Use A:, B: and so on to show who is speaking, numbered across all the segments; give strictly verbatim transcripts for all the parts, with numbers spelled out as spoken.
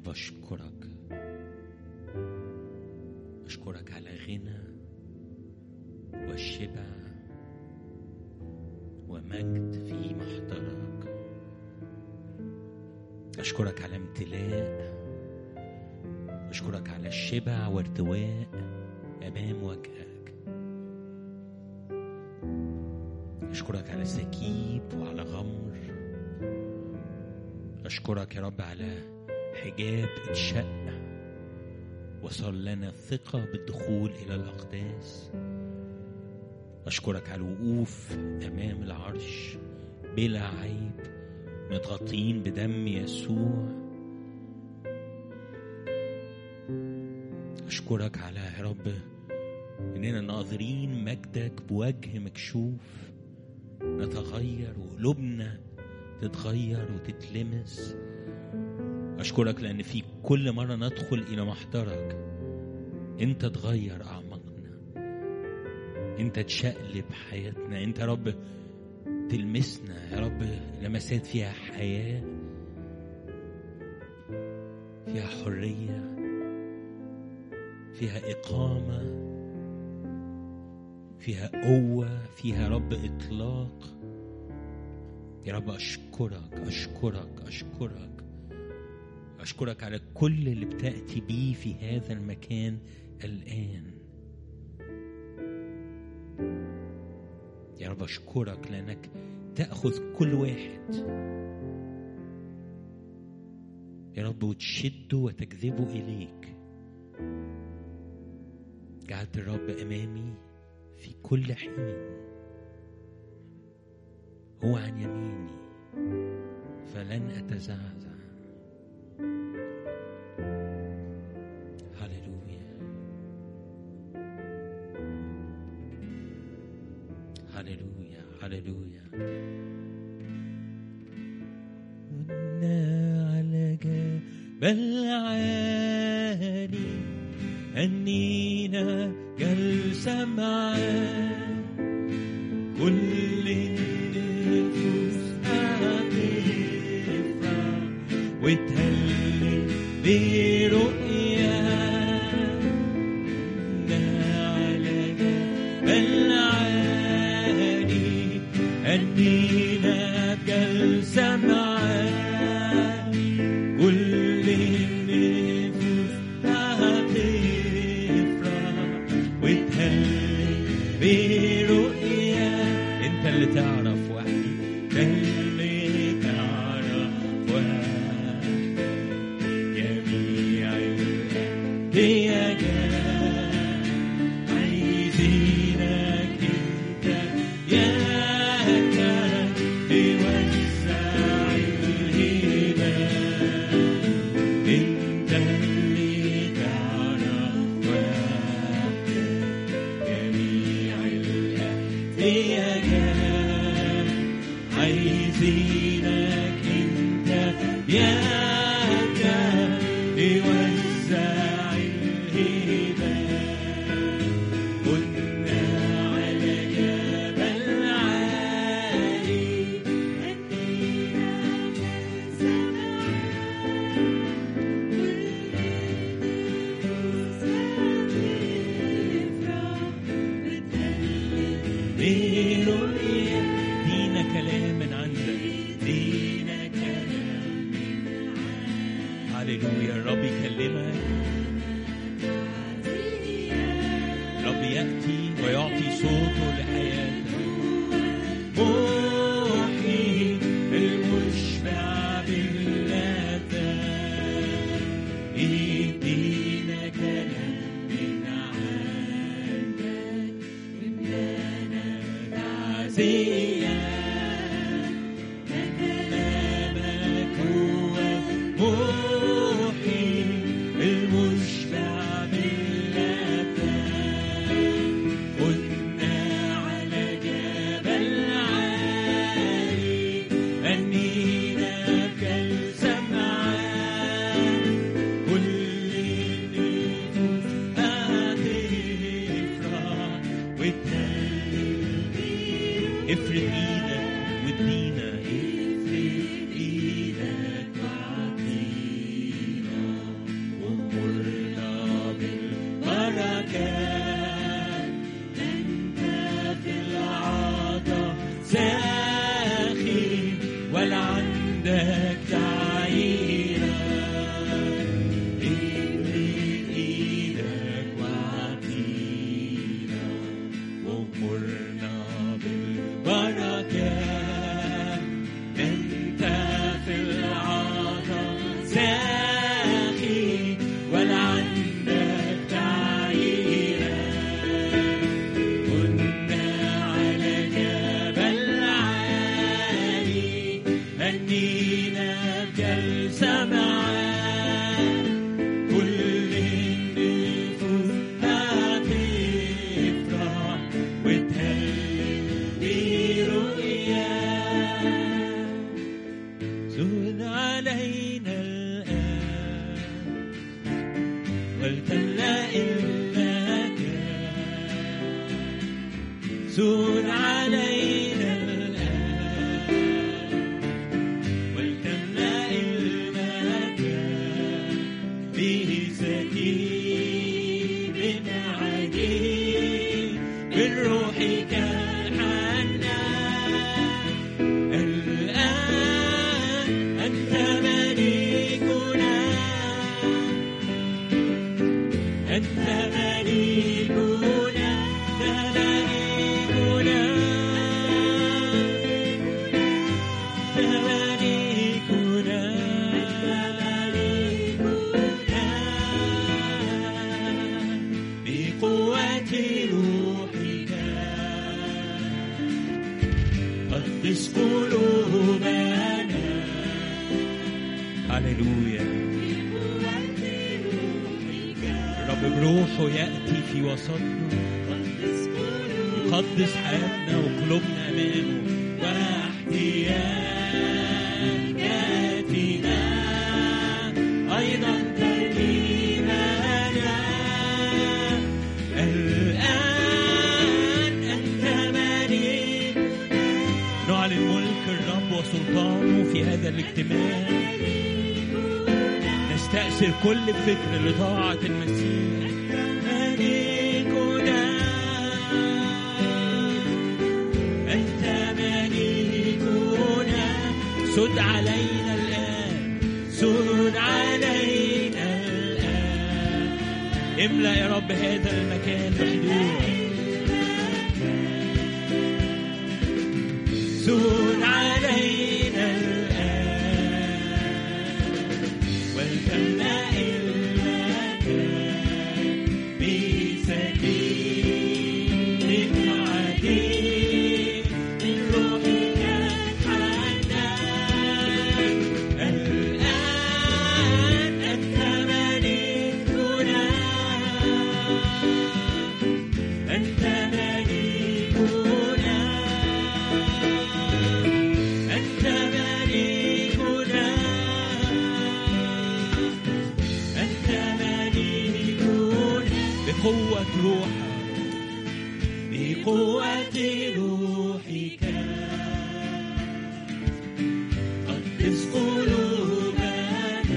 A: رب أشكرك، أشكرك على غنى والشبع ومجد في محضرك. أشكرك على امتلاء، أشكرك على الشبع وارتواء أمام وجهك. أشكرك على سكيب وعلى غمر. أشكرك يا رب على حجاب اتشق وصار لنا ثقة بالدخول إلى الأقداس. أشكرك على الوقوف أمام العرش بلا عيب، متغطين بدم يسوع. أشكرك على يا رب إننا ناظرين مجدك بوجه مكشوف، نتغير وقلوبنا تتغير وتتلمس. أشكرك لأن في كل مرة ندخل إلى محضرك أنت تغير أعماقنا، أنت تشقلب حياتنا، أنت يا رب تلمسنا يا رب لمسات فيها حياة، فيها حرية، فيها إقامة، فيها قوة، فيها يا رب إطلاق. يا رب أشكرك أشكرك أشكرك أشكرك على كل اللي بتأتي بيه في هذا المكان الآن. يا رب أشكرك لأنك تأخذ كل واحد يا رب وتشده وتجذبه إليك. جعلت الرب أمامي في كل حين، هو عن يميني فلن أتزعزع. هللويا هللويا هللويا. كنا على جبل عالي أنينا جلسة معاه، كل النفوس هتفرح وتهلل برؤيا. كنا على جبل عالي أنينا جلسة معاه، كل النفوس هتفرح وتهلل برؤيا. انت اللي تعرف وحدي، انت اللي تعرف وحدي، جميع الاحتياجات عايزينك انت يا كان توزع الهبات. انت اللي تعرف وحدي، جميع الاحتياجات عايزينك انت يا كان توزع الهبات. كنا على جبل عالي أنينا جلسة معاه، كل النفوس برؤيا. دينا كلام من عندك، دينا كلام من عندك. هللويا. الرب يكلمك، الرب يأتي ويعطي صوته لحياتك. محيي المشبع باللذات، ادينا كلام من عندك، إننا تعزيات. كلامك هو محيي المشبع باللذات. كنا على جبل عالي أنينا جلسة معاه، كل النفوس هتفرح وتهلل. افرد ايدك وادينا، افرد ايدك وادينا. تغمرنا بالبركات، أنت في العطاء ساخي ولا عندك تعييرات. كنا على جبل عالي هنينا بجلسة معاك، كل النفوس هتفرح وتهلل برؤياك. زود علينا الآن ولتملأ المكان، زود علينا الآن ولتملأ المكان، به سكيب عجيب من روحك الحنان. الآن أنت مليكنا، أنت مليكنا، أنت مليكنا، أنت مليكنا، بقوة روحك قدس قلوبنا. هللويا. الرب بروحه يأتي في وسطنا، يقدس حياتنا وقلوبنا أمامه واحتياجاتنا أيضا ترنيمنا. الآن أنت مليك. نعلن ملك الرب وسلطانه في هذا الاجتماع، نستأثر كل فكر لطاعة المسيح. مليكنا، أنت مليكنا، سد علينا الآن، سد علينا الآن. املأ يا رب هذا المكان بحضورك، سد علينا الآن ولتملأ المكان، بسكيب عجيب من روحك الحنان. الآن أنت مليكنا، أنت مليكنا، أنت مليكنا، أنت مليكنا. بقوة روحك، بقوة روحك قدس قلوبنا،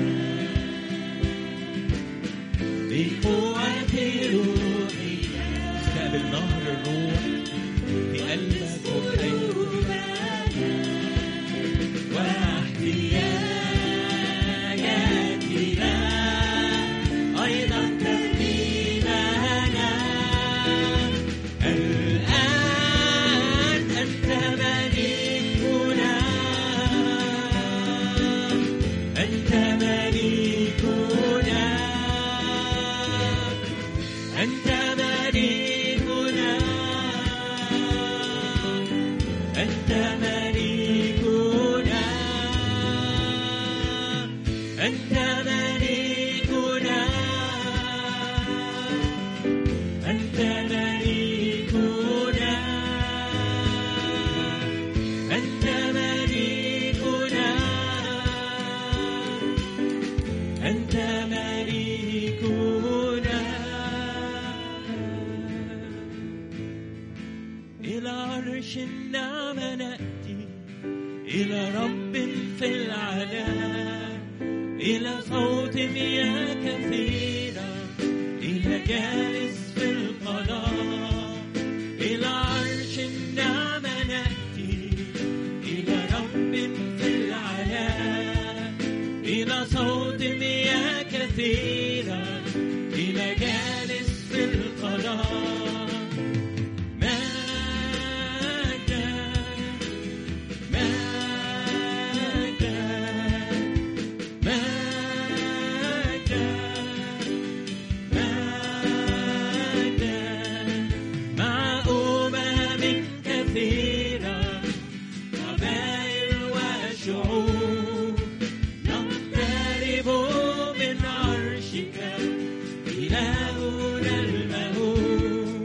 A: بقوة روحك. استقبل نهر الروح في قلبك وحياتك واحتياجاتنا أيضا ترنيمنا. الآن أنت مليكنا، أنت مليكنا، أنت مليكنا، أنت مليكنا، أنت مليكنا، أنت مليكنا، أنت مليكنا، أنت مليكنا. إلى عرش النعمة نأتي، إلى رب في العلا، إلى صوت مياه كثيرة، إلى جالس في القضاء. إلى عرش النعمة نأتي، إلى رب في العلا، إلى صوت مياه كثيرة، إلى جالس في القضاء. ما كثيرة قبائل وشعوب نقترب من عرشك إلهنا المهوب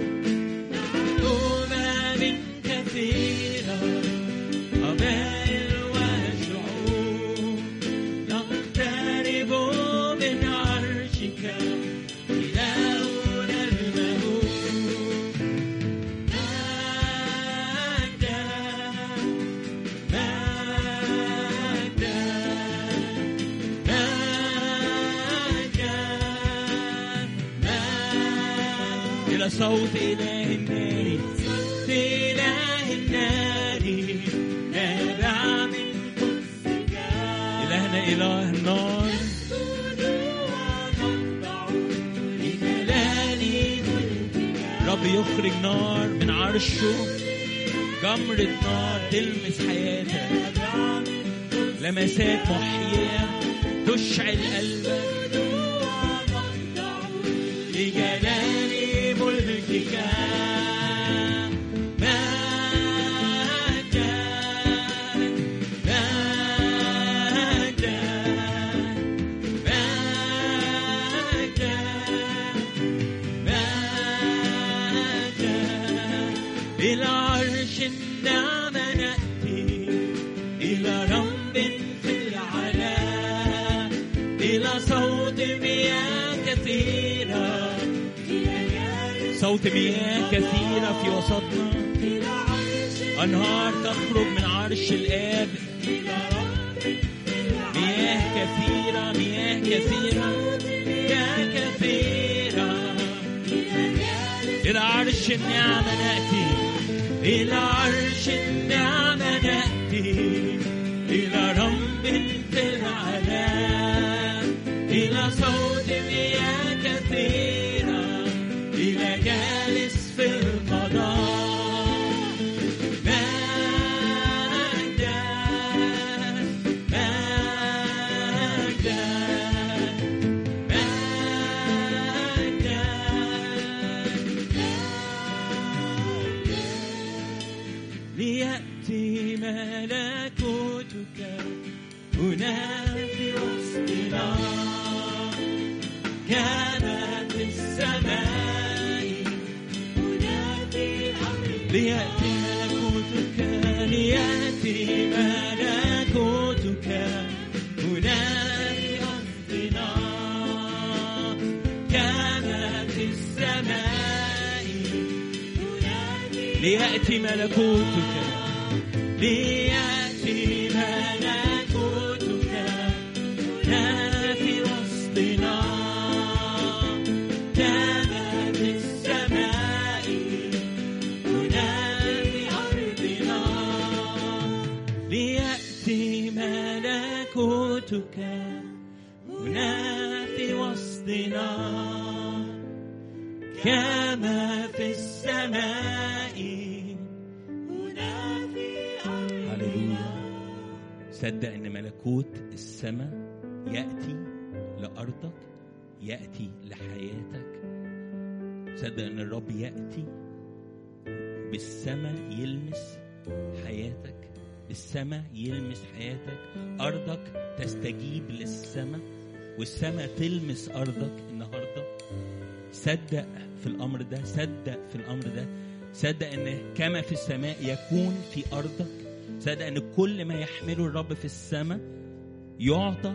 A: أمم كثيرة قبائل وشعوب نقترب من عرشك إلهنا المهوب إلى صوت إله النار صوت إله النار نابع من قدسك إلهنا إله النار نسجد ونخضع لجلال ملكك رب يخرج نار من عرشه جمرة نار تلمس حياتك لمسات محية تشعل قلبك لجلال ملكك مجدا مجدا مجدا مجدا إلى عرش النعمة نأتي إلى رب في العلا إلى صوت مياه كثيرة صوت مياه كثيرة في وسطنا أنهار تخرج من عرش الآب مياه كثيرة مياه كثيرة مياه كثيرة إلى عرش النعمة نأتي إلى عرش النعمة نأتي إلى رب في العلا إلى صوت مياه كثيرة إلى جالس في القضاء مجدا مجدا مجدا ليأتي ملكوتك هنا في وسطنا كما في السماء ليأتي ملكوتك ليأتي ملكوتك هنا في أرضنا كما في السماء ليأتي ملكوتك ليأتي ملكوتك هنا في وسطنا كما في السماء هنا في أرضنا ليأتي ملكوتك هنا في وسطنا كما في السماء هنا في أرضنا. هللويا. صدق ان ملكوت السماء يأتي لأرضك يأتي لحياتك. صدق ان الرب يأتي بالسماء يلمس حياتك بالسماء يلمس حياتك أرضك تستجيب للسماء والسماء تلمس أرضك النهاردة. صدق في الأمر ده صدق في الأمر ده صدق ان كما في السماء يكون في أرضك. صدق ان كل ما يحمله الرب في السماء يعطى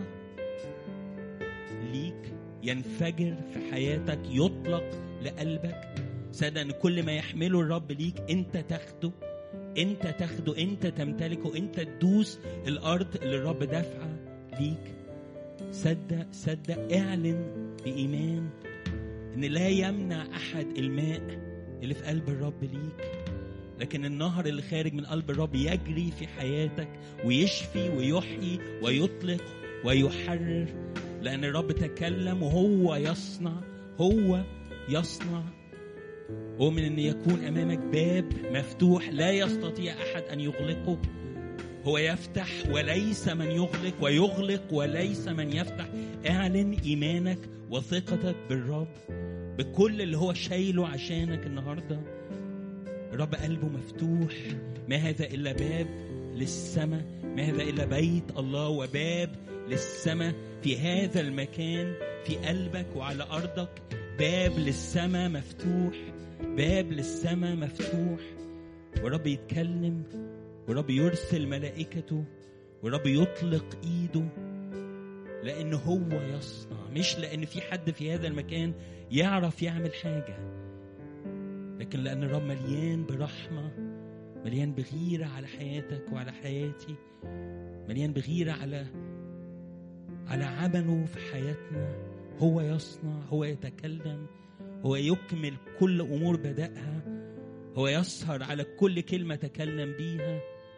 A: ليك ينفجر في حياتك يطلق لقلبك. صدق ان كل ما يحمله الرب ليك انت تاخده انت تاخده انت تمتلكه انت تدوس الارض اللي الرب دافعه ليك. صدق صدق اعلن بإيمان ان لا يمنع احد الماء اللي في قلب الرب ليك لكن النهر اللي خارج من قلب الرب يجري في حياتك ويشفي ويحيي ويطلق ويحرر لأن الرب تكلم وهو يصنع هو يصنع. ومن أن يكون أمامك باب مفتوح لا يستطيع أحد أن يغلقه. هو يفتح وليس من يغلق ويغلق وليس من يفتح. اعلن إيمانك وثقتك بالرب بكل اللي هو شايله عشانك النهاردة. الرب قلبه مفتوح. ما هذا إلا باب للسماء، ما هذا إلا بيت الله وباب للسماء في هذا المكان، في قلبك وعلى أرضك. باب للسماء مفتوح، باب للسماء مفتوح. ورب يتكلم، ورب يرسل ملائكته، ورب يطلق إيده، لأنه هو يصنع، مش لأن في حد في هذا المكان يعرف يعمل حاجة، لكن لأن الرب مليان برحمة، مليان بغيرة على حياتك وعلى حياتي، مليان بغيرة على على عمله في حياتنا. هو يصنع، هو يتكلم، هو يكمل كل أمور بدأها، هو يسهر على كل كلمة تكلم بيها.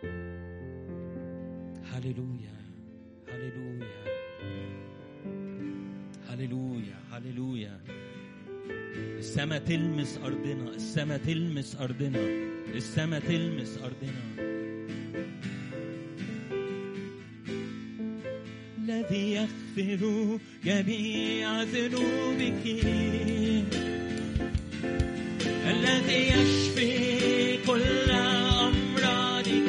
A: هللويا هللويا هللويا هللويا. السماء تلمس أرضنا، السماء تلمس أرضنا، السماء تلمس أرضنا. الذي يغفر جميع ذنوبك، الذي يشفي كل أمراضك،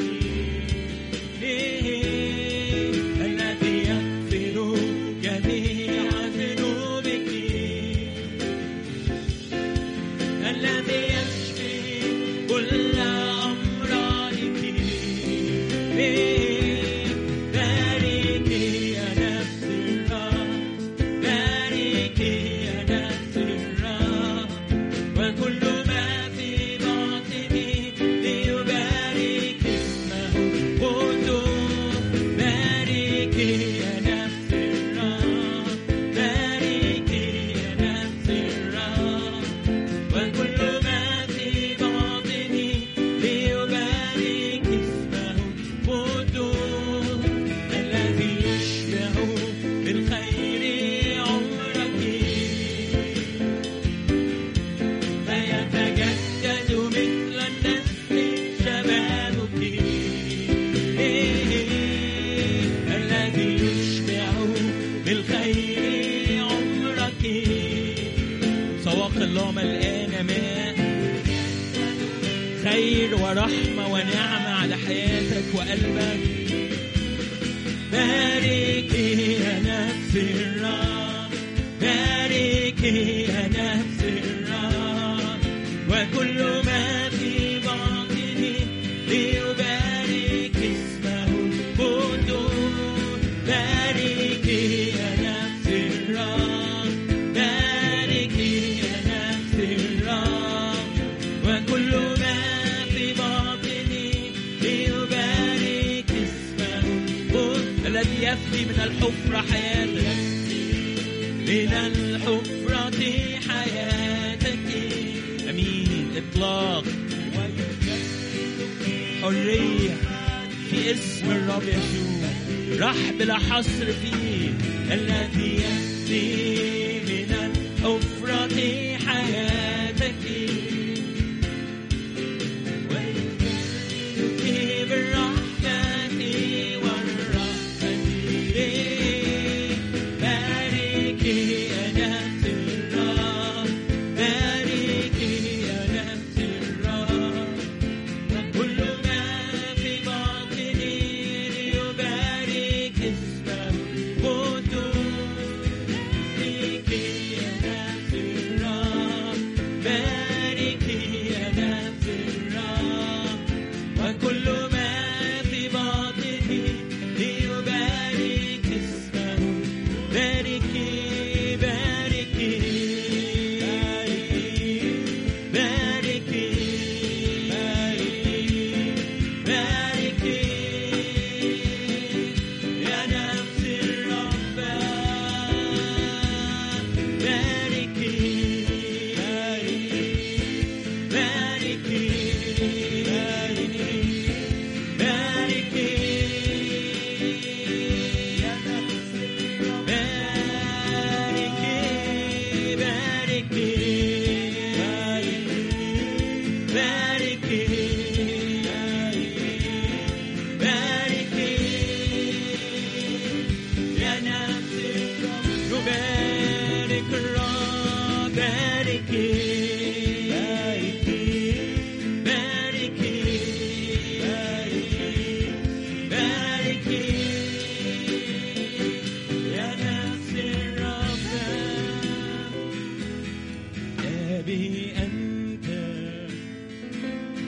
A: الذي يغفر جميع ذنوبك، الذي يشفي كل أمراضك. خير ورحمة ونعمة على حياتك وقلبك. باركي يا نفس الرب، باركي يا نفس الرب، وكل ما في باطني ليبارك اسمه القدوس. باركي يا نفس الرب، باركي يا نفس الرب، وكل ما الذي يفدي من الحفرة حياتك، من الحفرة حياتك. أمين. إطلاق حرية في اسم الرب يسوع، رحب لا حصر فيه. الذي يفدي من الحفرة حياتك ويكفيك بالرحمة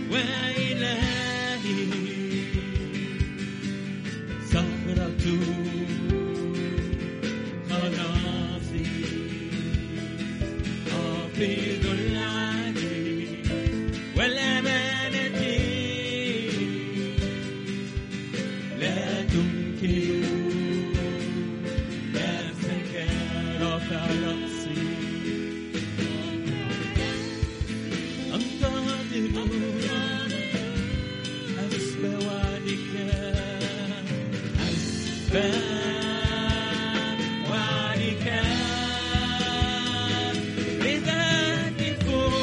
A: وإلهي صخرة خلاصي حافظ العدل والأمانة لا تنكر نفسك رافع رأسي حسب وعدك حسب وعدك إذا أهتف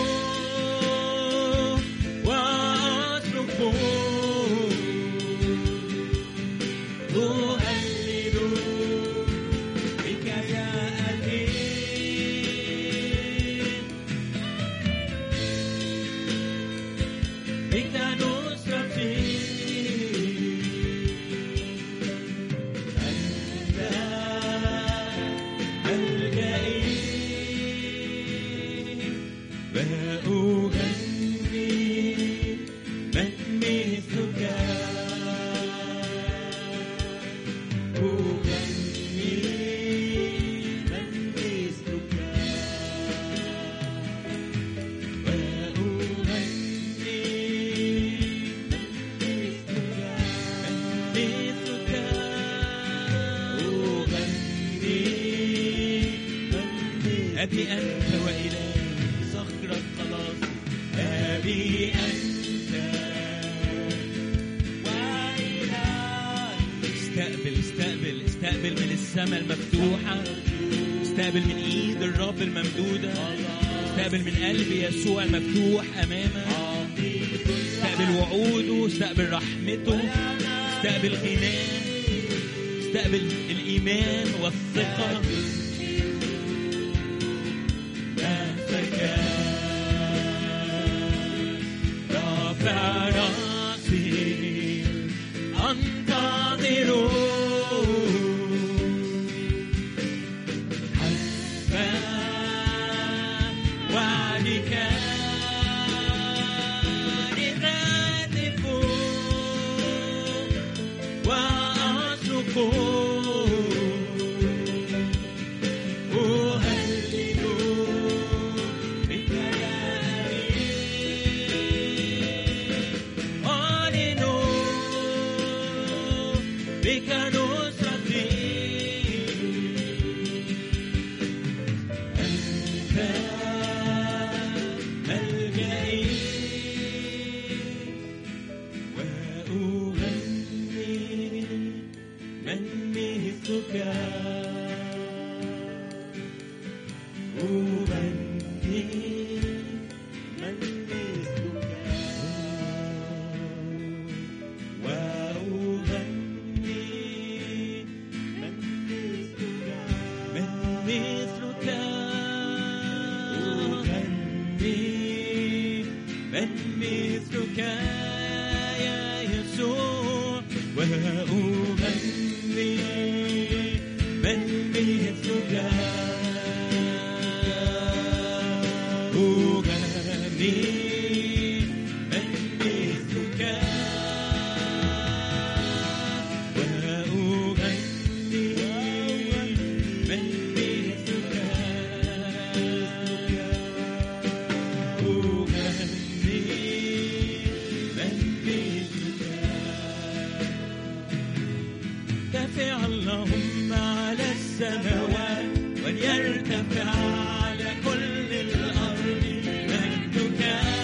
A: وأصرخ أهلل بك يا أبي بك نصرتي أنت ملجئي وأغني من مثلك أغني من مثلك أبي أنت وإلهي صخرة خلاص أبي أنت وإلهي استقبل استقبل استقبل من السماء المفتوحة استقبل من إيد الرب الممدودة استقبل من قلب يسوع المفتوح أمامك استقبل وعوده استقبل رحمته استقبل غناه استقبل الإيمان والثقة رافع رأسي أنتظر حسب وعدك إذا أهتف وأصرخ بك نصرتي أنت ملجئي وأغني من مثلك أغني من مثلك مثلك أغني من مثلك يا يسوع وأغني من مثلك أغني من مثلك وأغني من ارتفع اللهم على السماوات وليرتفع على كل الأرض مجدك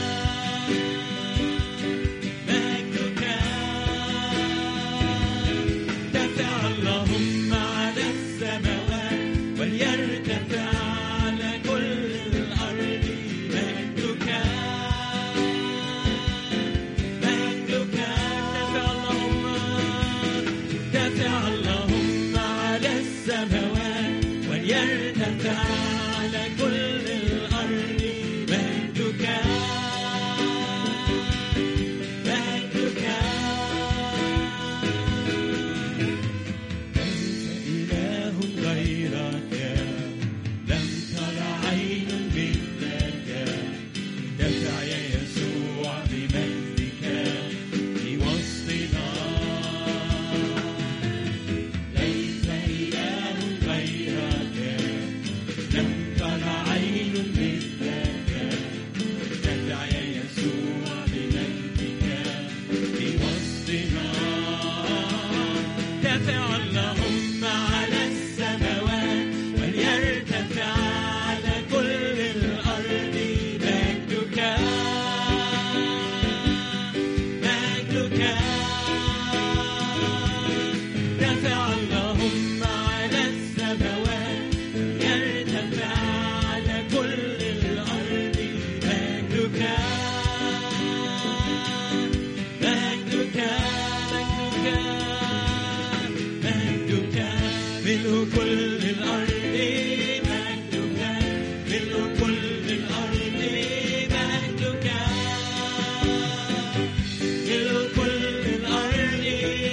A: مجدك ارتفع اللهم على السماوات وليرتفع على كل الأرض مجدك مجدك ارتفع اللهم ارتفع اللهم على السماوات ارتفع اللهم على السماوات وليرتفع على كل الأرض مجدك مجدك ارتفع اللهم على السماوات وليرتفع على كل الأرض مجدك مجدك مجدك ملء كل الأرض مجدك ملء كل الأرض مجدك ملء كل الأرض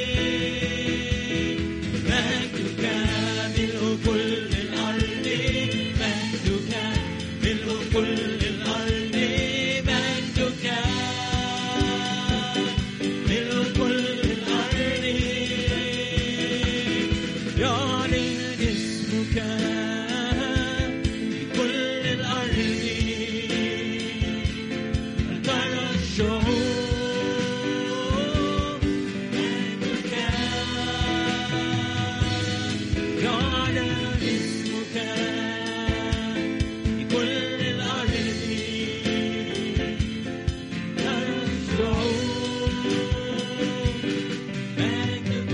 A: مجدك ملء كل الأرض مجدك ملء كل الأرض مجدك ملء كل الأرض يعلن اسمك في كل الأرض ترى الشعوب مجدك يعلن اسمك في كل الأرض ترى الشعوب مجدك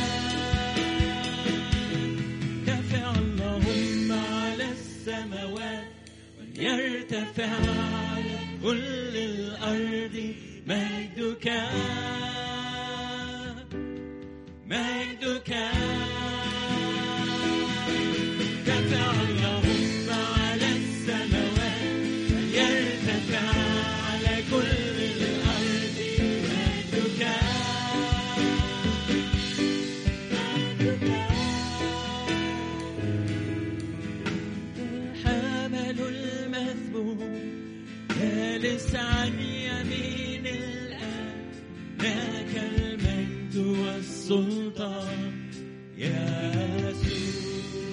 A: ارتفع اللهم على السماوات وليرتفع على كل الأرض مجدك مجدك ارتفع اللهم على السماوات وليرتفع على كل الأرض مجدك مجدك الحمل المذبوح جالس عن يمين الآب لك المجد والسلطان يا يسوع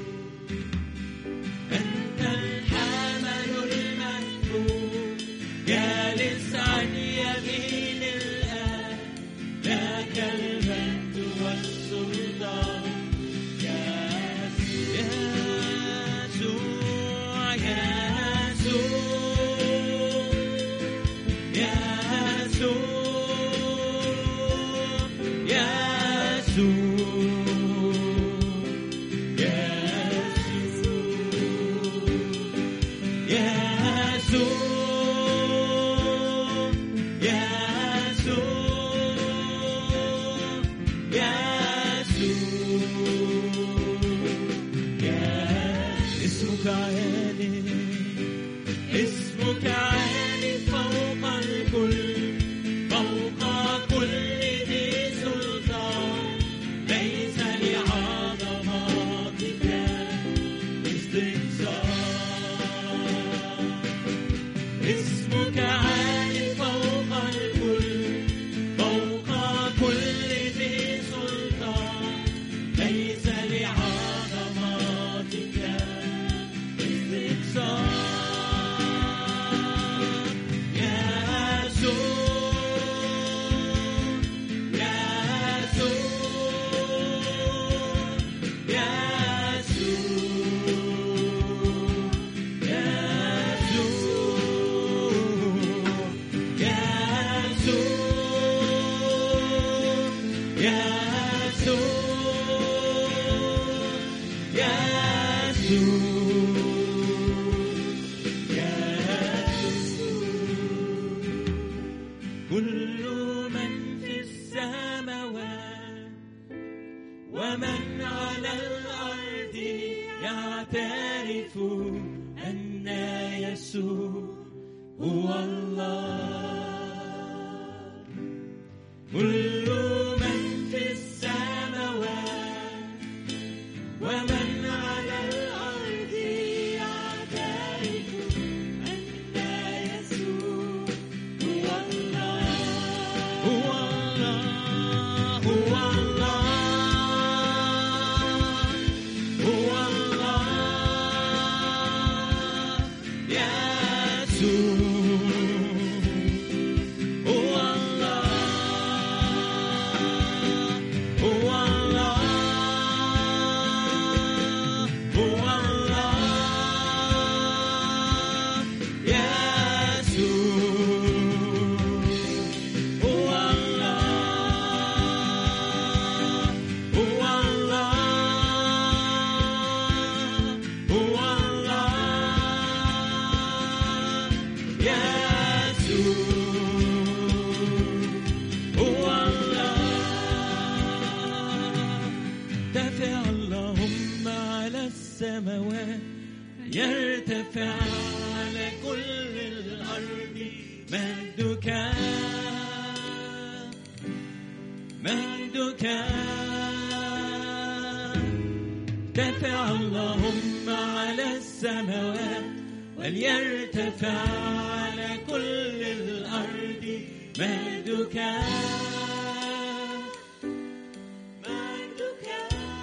A: أنت الحمل المذبوح جالس عن يمين الآب لك المجد والسلطان يا يسوع يا يسوع يا يسوع يا يسوع يا يسوع يا يسوع يا يسوع اسمك عالي اسمك عالي فوق الكل فوق كل ذي سلطان ليس لعظمتك استكثار اسمك عالي فوق الكل فوق كل ذي سلطان ليس لعظمتك استكثار كل من في السماوات ومن على الأرض يعترف أن يسوع هو الله. كل من في السماوات ومن على الأرض يعترف أن يسوع هو الله هو الله هو الله هو الله يسوع هو الله مجدك ارتفع اللهم على السماوات وليرتفع على كل الأرض مجدك مجدك.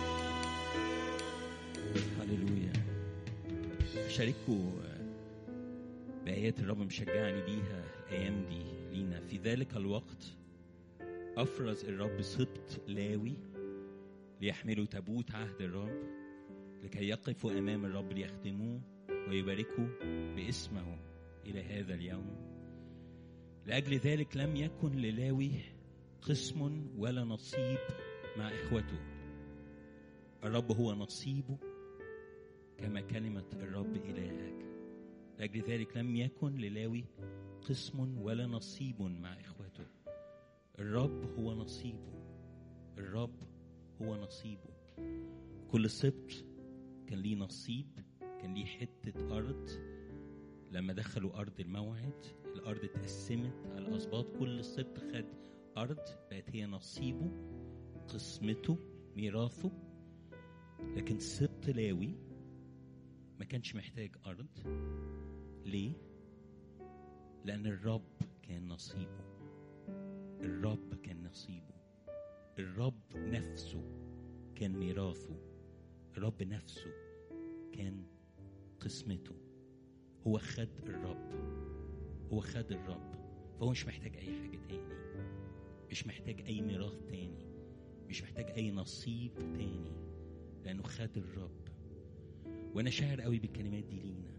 A: هللويا. أشارككم بآيات الرب مشجعني بيها الأيام دي لينا. في ذلك الوقت أفرز الرب سبط لاوي ليحملوا تابوت عهد الرب لكي يقفوا أمام الرب ليخدموه ويباركوا باسمه إلى هذا اليوم. لأجل ذلك لم يكن للاوي قسم ولا نصيب مع إخوته. الرب هو نصيبه كما كلمة الرب إلهك. لأجل ذلك لم يكن للاوي قسم ولا نصيب مع إخوته. الرب هو نصيبه. الرب هو نصيبه. كل سبط كان ليه نصيب، كان ليه حتة أرض. لما دخلوا أرض الموعد الأرض اتقسمت على الأسباط، كل سبط خد أرض بقت هي نصيبه، قسمته، ميراثه. لكن سبط لاوي ما كانش محتاج أرض. ليه؟ لأن الرب كان نصيبه. الرب كان نصيبه. الرب نفسه كان ميراثه. الرب نفسه كان قسمته. هو خد الرب. هو خد الرب. فهو مش محتاج أي حاجة تاني، مش محتاج أي ميراث تاني، مش محتاج أي نصيب تاني، لأنه خد الرب. وأنا شاعر قوي بالكلمات دي لينا.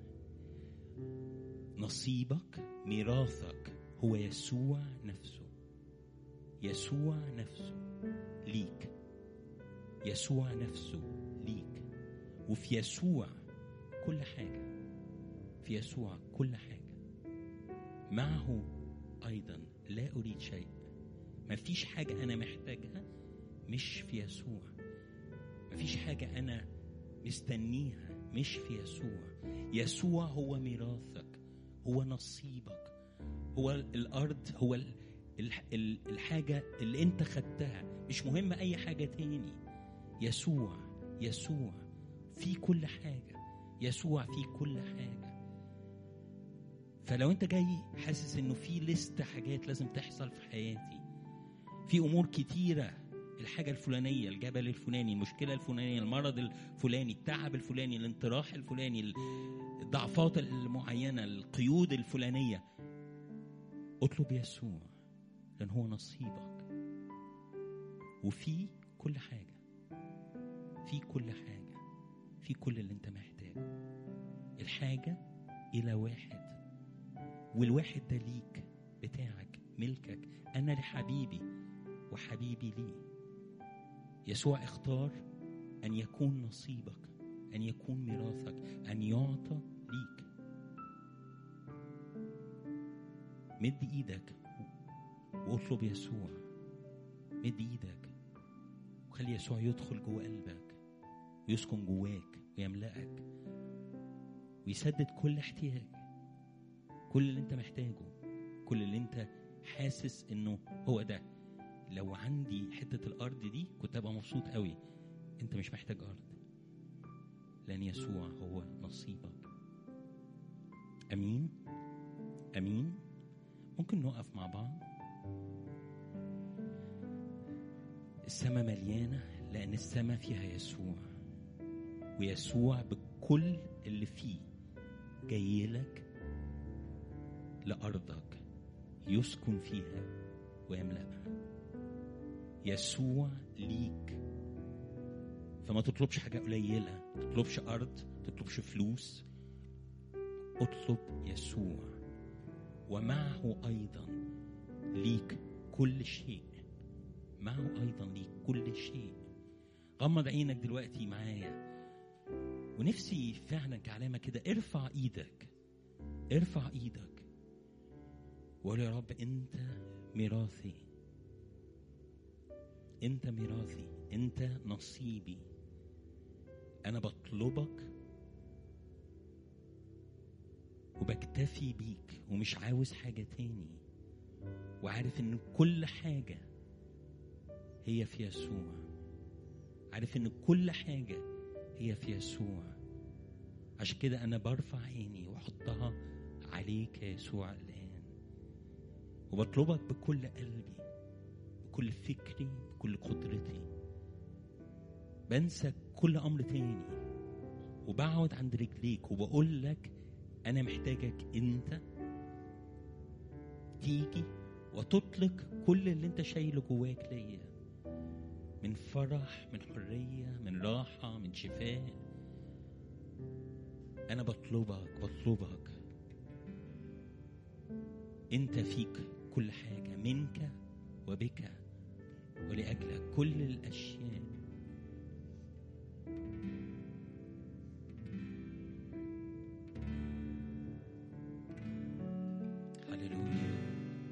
A: نصيبك، ميراثك هو يسوع نفسه. يسوع نفسه ليك. يسوع نفسه ليك. وفي يسوع كل حاجة. في يسوع كل حاجة. معه أيضا لا أريد شيء. ما فيش حاجة أنا محتاجها مش في يسوع. ما فيش حاجة أنا مستنيها مش في يسوع. يسوع هو ميراثك، هو نصيبك، هو الأرض، هو الحاجة اللي أنت خدتها. مش مهم أي حاجة تاني. يسوع يسوع في كل حاجة. يسوع في كل حاجة. فلو أنت جاي حاسس إنه في لست حاجات لازم تحصل في حياتي، في أمور كتيرة، الحاجة الفلانية، الجبل الفلاني، المشكلة الفلانية، المرض الفلاني، التعب الفلاني، الانطراح الفلاني، الضعفات المعينة، القيود الفلانية، اطلب يسوع لأن هو نصيبك. وفي كل حاجة، في كل حاجة، في كل اللي انت محتاجه. الحاجة إلى واحد، والواحد ده ليك، بتاعك، ملكك. أنا لحبيبي وحبيبي لي. يسوع اختار أن يكون نصيبك، أن يكون ميراثك، أن يعطى ليك. مد إيدك واطلب يسوع. مد إيدك وخلي يسوع يدخل جوه قلبك ويسكن جواك ويملأك ويسدد كل احتياج، كل اللي انت محتاجه، كل اللي انت حاسس انه هو ده. لو عندي حتة الأرض دي كنت أبقى مبسوط قوي. انت مش محتاج أرض لأن يسوع هو نصيبك. أمين أمين. ممكن نقف مع بعض. السماء مليانة لأن السماء فيها يسوع، ويسوع بكل اللي فيه جاي لك لأرضك يسكن فيها ويملأها. يسوع ليك. فما تطلبش حاجة قليلة، تطلبش أرض، تطلبش فلوس. اطلب يسوع ومعه أيضا ليك كل شيء. معه أيضا ليك كل شيء. غمض عينك دلوقتي معايا، ونفسي فعلا كعلامة كده ارفع ايدك، ارفع ايدك وقول يا رب انت ميراثي، انت ميراثي، انت نصيبي. انا بطلبك وبكتفي بيك ومش عاوز حاجة تاني، وعارف ان كل حاجة هي في يسوع. عارف ان كل حاجة هي في يسوع. عشان كده انا برفع عيني واحطها عليك يا يسوع الآن، وبطلبك بكل قلبي، بكل فكري، بكل قدرتي. بنسى كل أمر تاني وبقعد عند رجليك وبقول لك أنا محتاجك أنت تيجي وتطلق كل اللي أنت شايله جواك ليا، من فرح، من حرية، من راحة، من شفاء. أنا بطلبك بطلبك أنت فيك كل حاجة، منك وبك ولأجلك كل الأشياء. هللويا.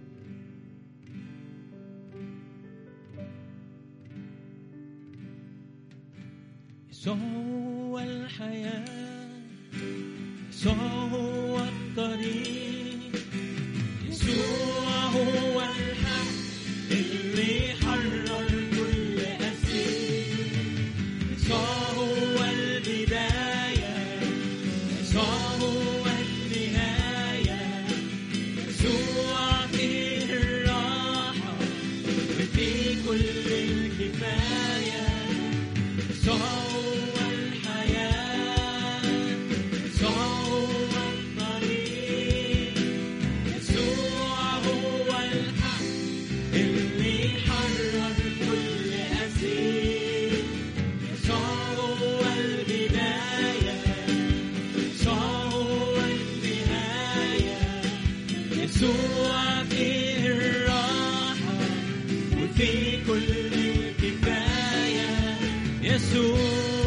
A: يسوع هو الحياة، يسوع هو الطريق، يسوع هو الحق اللي حرر كل أسير. يسوع هو البداية، يسوع هو النهاية، يسوع فيه الراحة وفيه كل الكفاية. يسوع هو الحياة، يسوع هو الطريق، يسوع هو الحق اللي حرر كل أسير. يسوع هو البداية، يسوع هو النهاية، يسوع فيه الراحة وفيه كل الكفاية. يسوع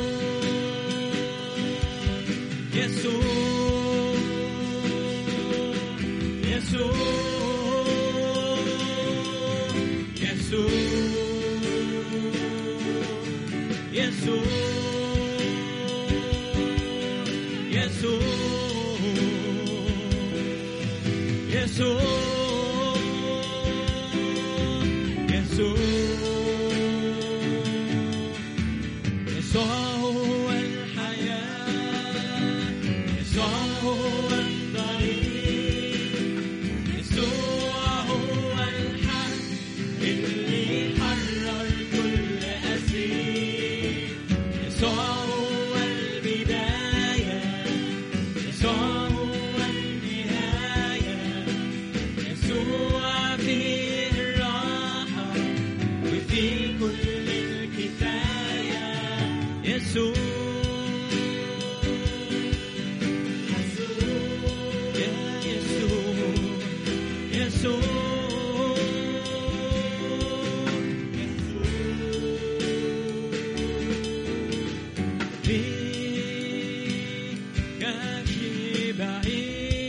A: يسوع يسوع يسوع يسوع يسوع يسوع يسوع. يسوع هو الحياة، يسوع هو الطريق، يسوع هو الحق اللي حرر كل أسير. يسوع هو البداية، يسوع هو النهاية، يسوع فيه الراحة وفيه كل الكفاية. يسوع يا يسوع يسوع بك شبعي،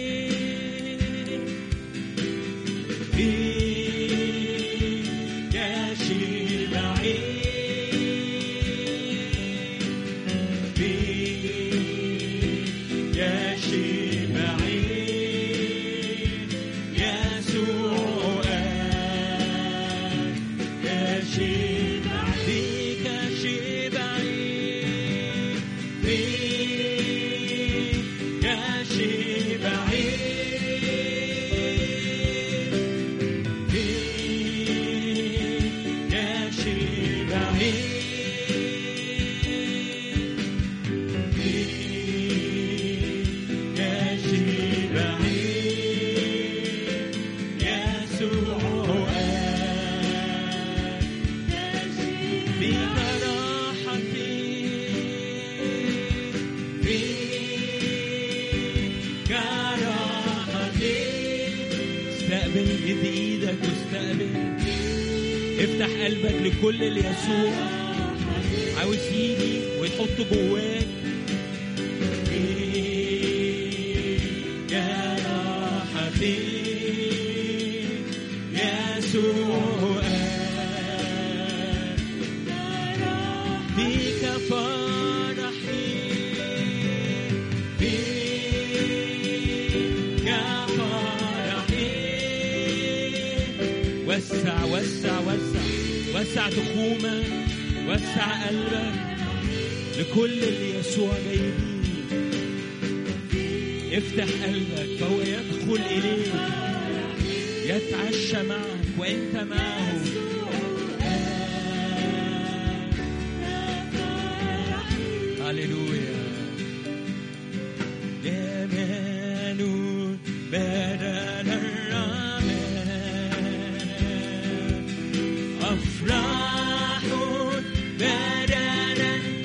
A: بك شبعي، يا شبعي، يسوع يا شبعي، بك شبعي، بك شبعي، بك شبعي، بإيدك واستقبل. افتح قلبك لكل اللي يسوع عاوز يجي ويحط جواك. يا راحتي يسوع، فيك فرحي، فيك فرحي. وسع وسع وسع وسع تخومك، وسع قلبك لكل اللي يسوع جاي بيه. افتح قلبك فهو يدخل إليك، يتعشى معك وأنت معه. هللويا. يمنون بدل الرمال، أفراح بدل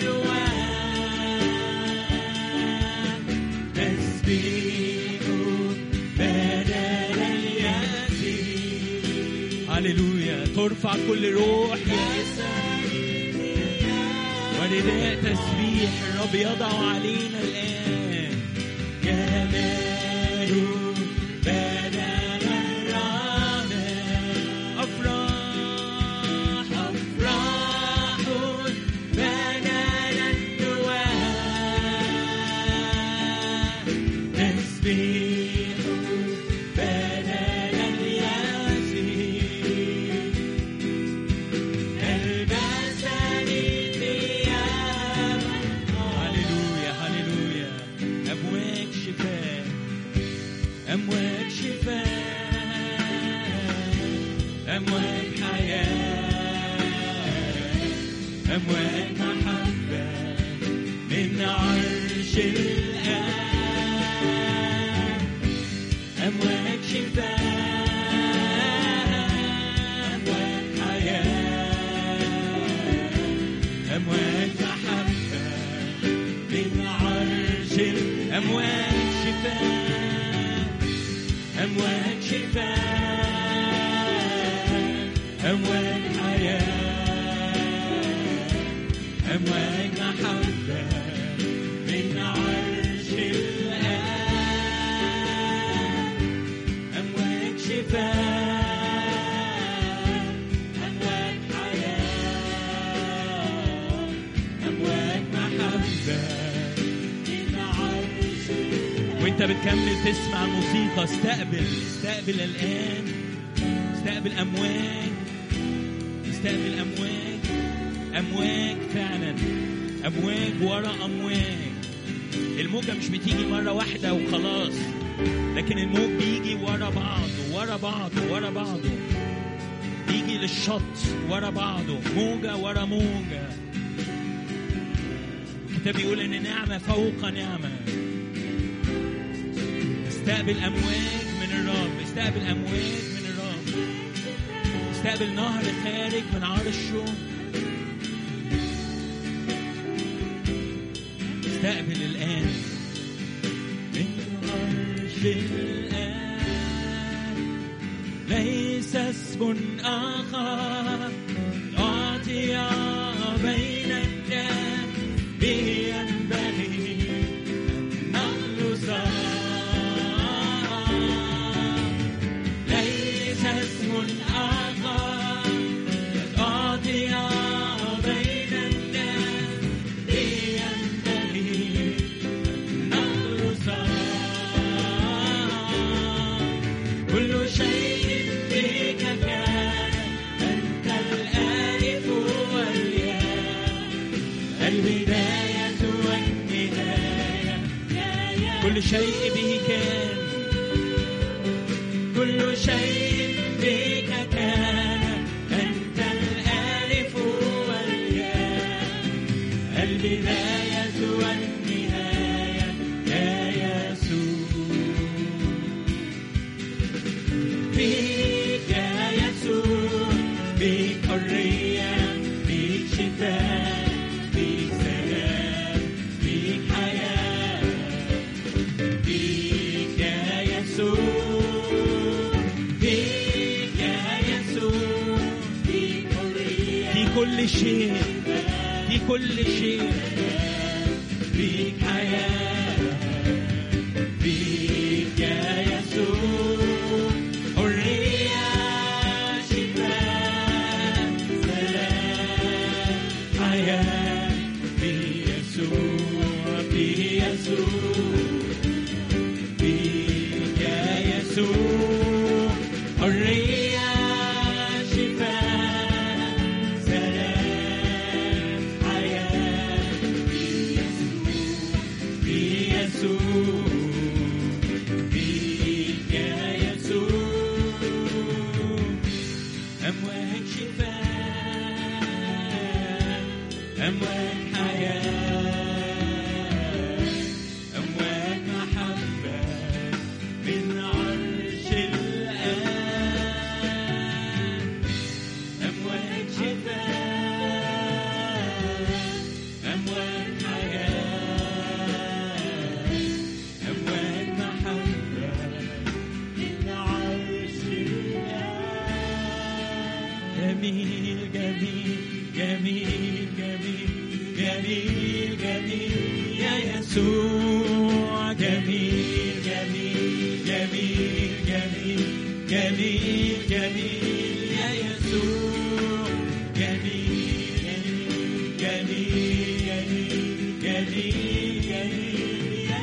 A: الدواء، تسبيح بدل اليأس. هللويا. ترفع كل روح ورداء تسبيح الرب يضع علينا الآن. جمال بدل الرمال، أفراح أفراح بدل الدواء، تسبيح بدل اليأس. ألبسني ثيابا. هللويا هللويا. أمواج شفاء، أمواج شفاء، أمواج حياة، أمواج محبة من عرش الآب. أمواج شفاء، أمواج حياة، أمواج محبة من عرش الآب. أمواج شفاء، أمواج شفاء، أمواج حياة، أمواج محبة من عرش الآب. أمواج شفاء، أمواج حياة، أمواج محبة من عرش الآب. وانت بتكمل تسمع موسيقى، استقبل استقبل الآن، استقبل أمواج، استقبل أمواج، أمواج فعلا، أمواج ورا أمواج. الموجة مش بتيجي مرة واحدة وخلاص، لكن الموج بيجي ورا بعضه ورا بعضه ورا بعضه، بيجي للشط ورا بعضه، موجة ورا موجة. الكتاب بيقول إن نعمة فوق نعمة. استقبل أمواج من الرب، استقبل أمواج من الرب، استقبل نهر خارج من عرشه. استقبل الآن من عرش الآن. ليس اسم آخر أعطي بين الناس به ينبغي أن نخلص. ليس اسم آخر أعطي بين الناس به ينبغي أن نخلص. كل شيء فيك كان، أنت الألف والياء، البداية والنهاية. كل شيء به كان، كل شيء فيك كان، أنت الألف والياء، البداية والنهاية يا يسوع. فيك يا يسوع، فيك حرية، فيك شفاء، فيك سلام، فيك حياة. فيك يا يسوع، فيك يا يسوع، فيك حرية، في كل شيء، في كل شيء، فيك حياة. فيك يا يسوع، حرية، شفاء، سلام، حياة. في يسوع، في يسوع، فيك يا يسوع، حرية، شفاء، أمواج شفاء، أمواج حياة، أمواج محبة من عرش الآب. أمواج شفاء، أمواج حياة، أمواج محبة من عرش الآب. جميل جميل جميل جميل جميل جميل يا يسوع، جميل جميل جميل جميل جميل جميل يا يسوع، جميل جميل جميل جميل جميل يا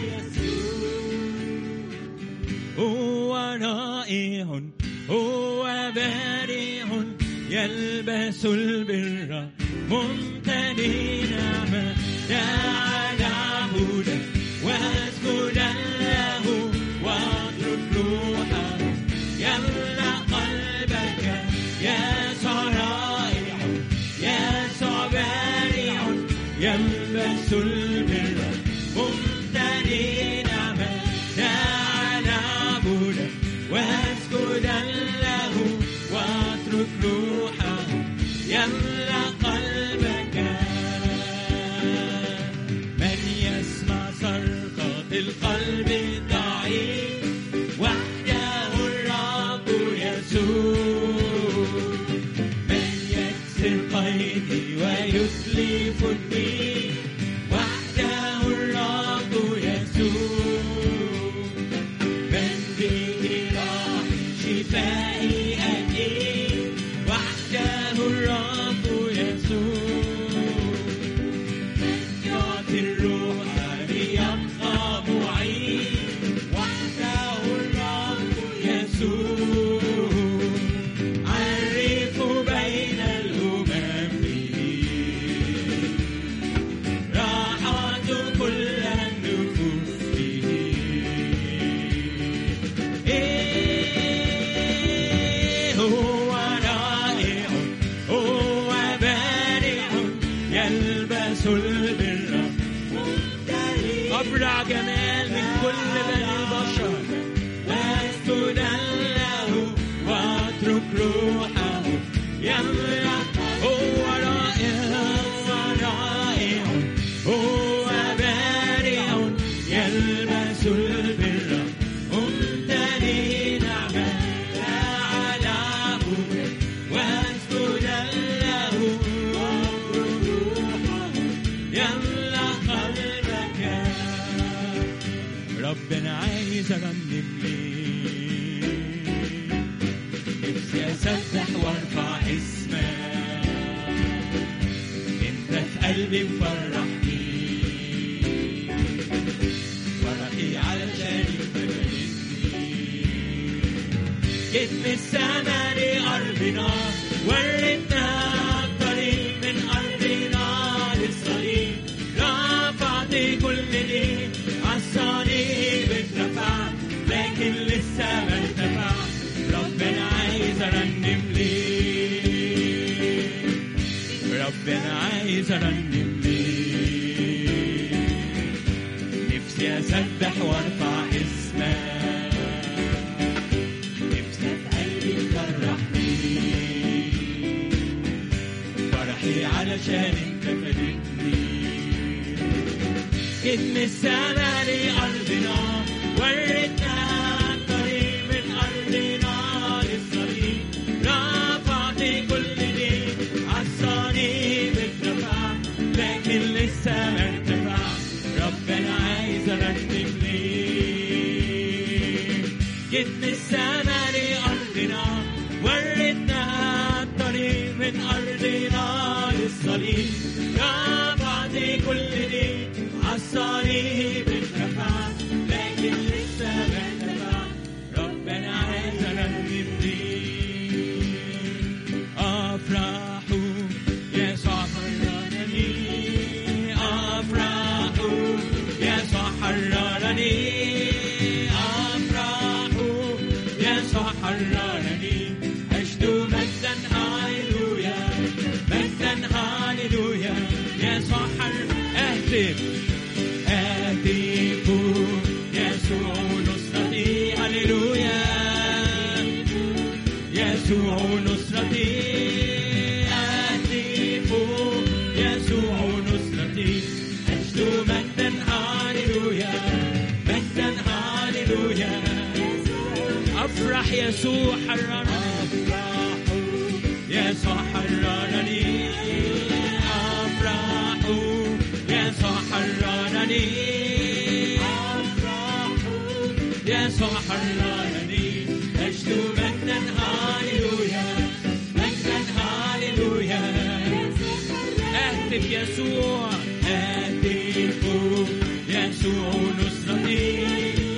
A: يسوع. هو رائع، هو بارئ، يلبس البر ممتلئ نعمة. تعال اعبده واسجد له واترك روحه يملأ قلبك. يسوع رائع، يسوع بارع، يلبس البر ممتلئ نعمة. تعال اعبده واسجد له واترك روحه يملأ قلبك. من يسمع صرخة القلب الضعيف، وحده الرب يسوع. من يكسر قيدي ويتلف الضيق، وحده الرب يسوع. من بجراح شفائي أجيب، وحده الرب يسوع. من يعطي الروح ليبقى معين، وحده الرب يسوع. عرف بين الأمم به راحة كل النفوس به. إيه هو رائع، هو بارع، يلبس البر ممتلئ. أبرع جمال من كل بني البشر. واسجد له واترك روحه يملأ. هو رائع، هو رائع، هو بارع، يلبس البر ممتلئ نعمة. تعال اعبده واسجد له واترك روحه يملأ قلبك. ربنا عايز ارنم ليه، نفسي اسبح وارفع اسمك. انت في قلبي مفرحني، ورقي علشان تباركني. جيت من السما لأرضنا، وريتنا الطريق من أرضنا للصليب. رفعت كل ليل عالصليب اترفعت، لكن لسه ما ارتفعت. ربنا عايز ارنم ليه، ربنا عايز ارنم ليه. نفسي اسبح وارفع اسمك، نفسي في قلبي تفرحني. فرحي علشان انت فادتني. جيت من السما لأرضنا، وريتنا الطريق من أرضنا للصليب. رفعت كل ليل عالصليب اترفعت، لكن لسه ما ارتفعت. ربنا عايز ارنم ليه. جيت من السما لأرضنا، وريتنا الطريق من أرضنا للصليب. رفعت كل ليل عالصليب اترفعت، لكن لسه ما ارتفعت. ربنا عايز ارنم ليه. افرح يسوع حررني، افرح يسوع حررني، افرح يسوع حررني. اشدو مجدا هاي أهتف أهتف يسوع نصرتي هللويا يسوع نصرتي أهتف يسوع نصرتي أجد مجدا هللويا مجدا هللويا أفرح يسوع حررني أفرح يسوع حررني أفرح يسوع حررني أفرح يسوع حررني أجد مجدا هاليلويا مجدا هاليلويا أهتف يسوع أهتف يسوع نصرتي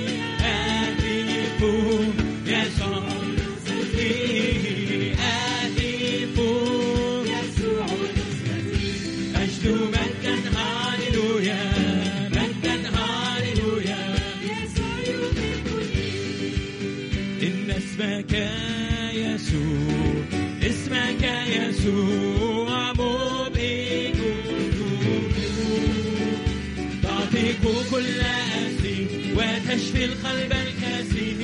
A: أهتف يسوع نصرتي أهتف يسوع نصرتي أجد مجدا هاليلويا مجدا هاليلويا يسوع يحبني إن اسمك يسوع اسمك يسوع مبهج القلوب تعطيك كل أسير وتشفي القلب الكثير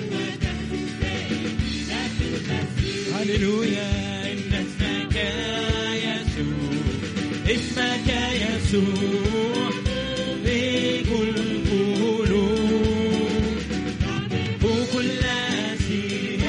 A: هللويا إن اسمك يسوع اسمك يسوع مبهج القلوب تعطيك كل أسير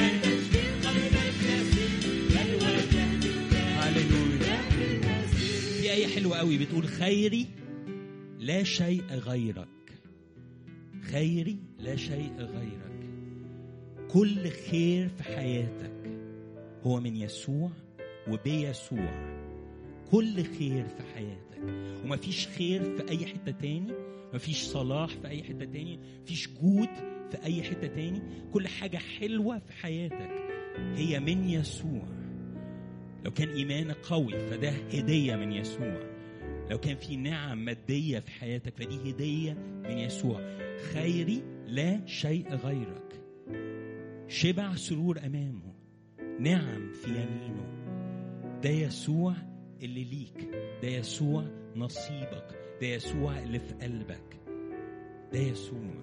A: هللويا. في آية حلوة قوي بتقول خيري لا شيء غيرك خيري لا شيء غيرك كل خير في حياتك هو من يسوع وبيسوع كل خير في حياتك ومفيش خير في أي حتة تاني مفيش صلاح في أي حتة تاني مفيش جود في أي حتة تاني كل حاجة حلوة في حياتك هي من يسوع لو كان إيمانك قوي فده هدية من يسوع لو كان في نعم مادية في حياتك فدي هدية من يسوع خيري لا شيء غيرك شبع سرور أمامه نعم في يمينه ده يسوع اللي ليك ده يسوع نصيبك ده يسوع اللي في قلبك ده يسوع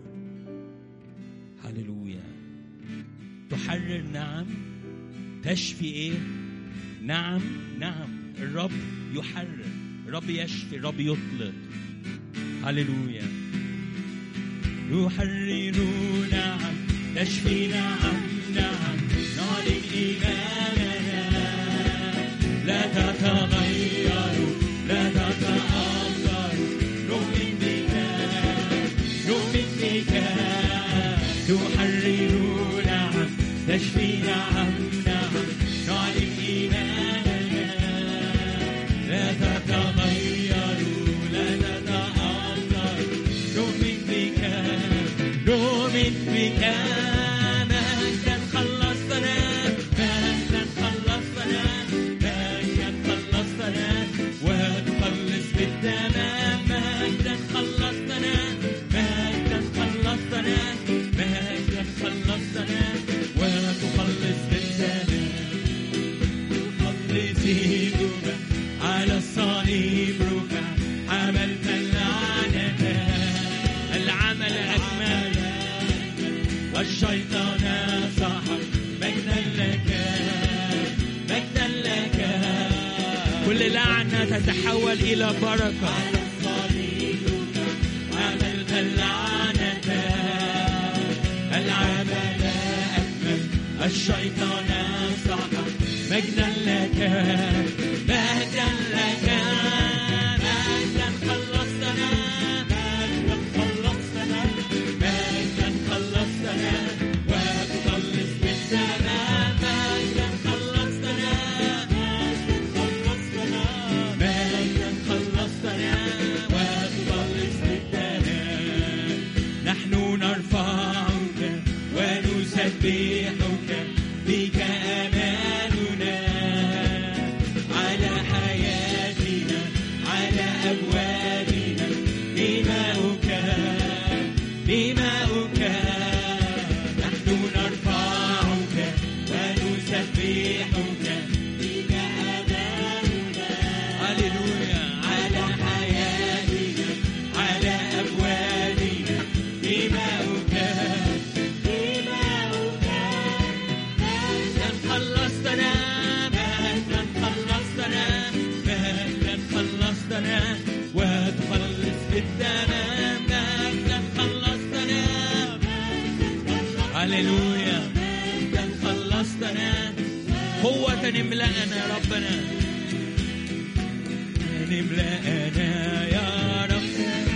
A: هللويا تحرر نعم تشفي ايه نعم نعم الرب يحرر الرب يشفي الرب يطلق هللويا يحرر نعم تشفي نعم نعم نعلن إيماننا لا تتغير لا تتأثر نؤمن بك نؤمن بك تحرر نعم تشفي نعم نعم نعلن إيماننا لا تتغير لا تتأثر نؤمن بك نؤمن بك مهلا خلصتنا مهلا خلصتنا مهلا خلصتنا وتخلص بالتمام مهلا خلصتنا مهلا خلصتنا مهلا خلصتنا وتخلص بالتمام تخلصي جوبا على الصليب ركع حملت اللعنة العمل أكمل والشيطان صاحب مجدا لك مجدا لك كل لعنة تتحول إلى بركة على الصليب عملت اللعنة العمل أكمل الشيطان صاحب مجدا لك مجدا لك مجدا خلصتنا مجدا خلصتنا مجدا خلصتنا وتخلص بالسلام مجدا خلصتنا خلصتنا مجدا خلصتنا وتخلص بالسلام نحن نرفعك ونسبحك بك أماننا املأنا يا ربنا، املأنا يا رب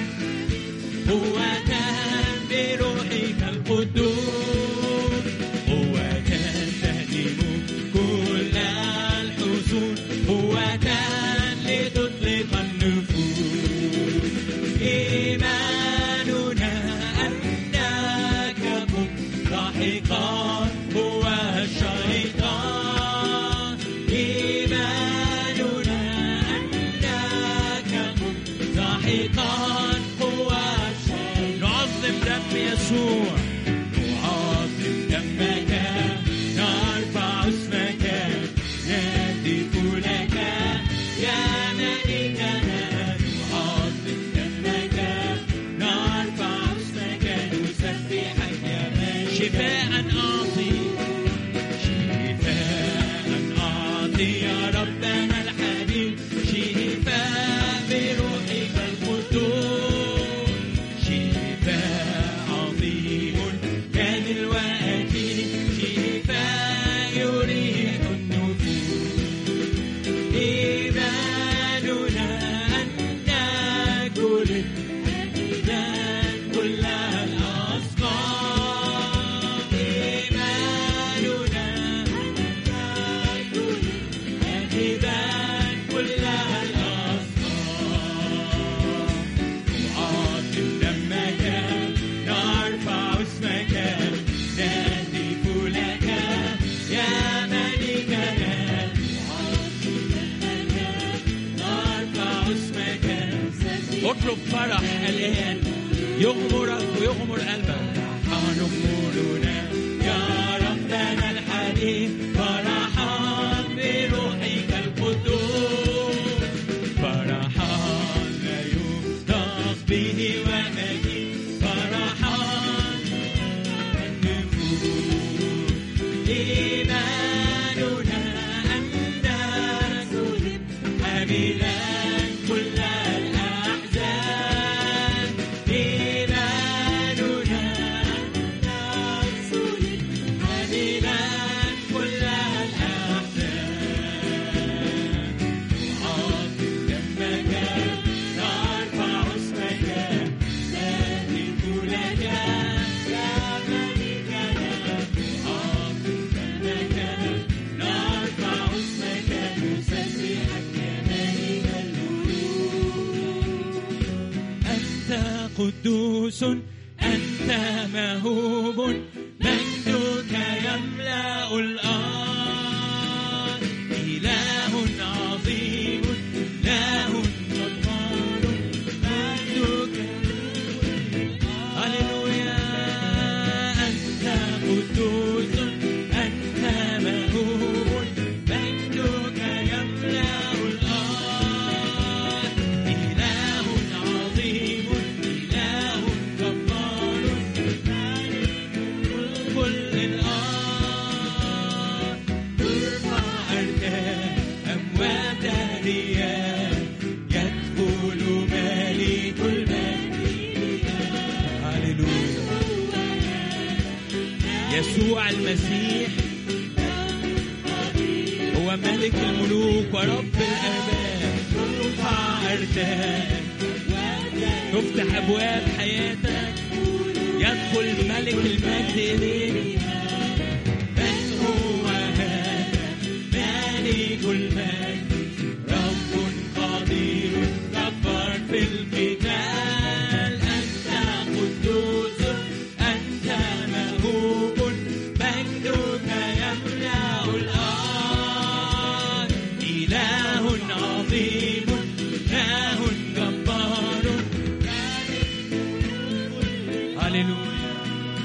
A: قوة بروحك القدوس، قوة تهدم كل الحزون، قوة لتطلق النفوس. إيماننا أنك كنت ضاحكا هو الشيطان، إيماننا أنك كنت ضاحكا هو الشيطان. نعظم دم يسوع، نعظم دمك، نرفع اسمك، نهتف لك يا ملكنا. نعظم دمك، نرفع اسمك، نسبحك يا ملك. شفاء أعطي، شفاء أعطي يا ربنا الحبيب، شفاء بروحك القدوس، شفاء عظيم كامل وأكيد، شفاء يريح النفوس. إيماننا أنك كلت أبدا كل الأسقام، إيماننا أنك كلت أبدا كل الأسقام. نعظم دمك، نرفع اسمك، نهتف لك يا ملكنا. نعظم دمك، نرفع اسمك. اطلب فرح الآن يغمرك ويغمر قلبك. نغمرنا يا ربنا الحبيب فرحا بروحك القدوس، فرحا لا ينطق به ومجيد، فرحا النفوس. إيماننا أنك كنت حاملا كل الأحزان، إيماننا أنك كنت حاملا كل الأحزان. نعظم دمك، نرفع اسمك، نهتف لك يا ملكنا. نعظم دمك، نرفع اسمك، نسبحك يا ملك الملوك. أنت قدوس، أنت مهوب، مجدك يملأ الأرض. إله عظيم، إله جبار، مجدك هللويا. أنت قدوس، أنت مهوب، مجدك يملأ الأرض. إله عظيم، إله جبار، كل الأرض. ترفع أركان أموات الرياح، يدخل ملك المجد. هللويا. يسوع المسيح هو ملك الملوك ورب الأرباب. ترفع أركان، تفتح أبواب حياتك، يدخل ملك المجد إليك. من هو هذا ملك المجد، رب قدير جبار في القتال. أنت قدوس، أنت مهوب، مجدك يملأ الأرض. إله عظيم، إله جبار. هللويا.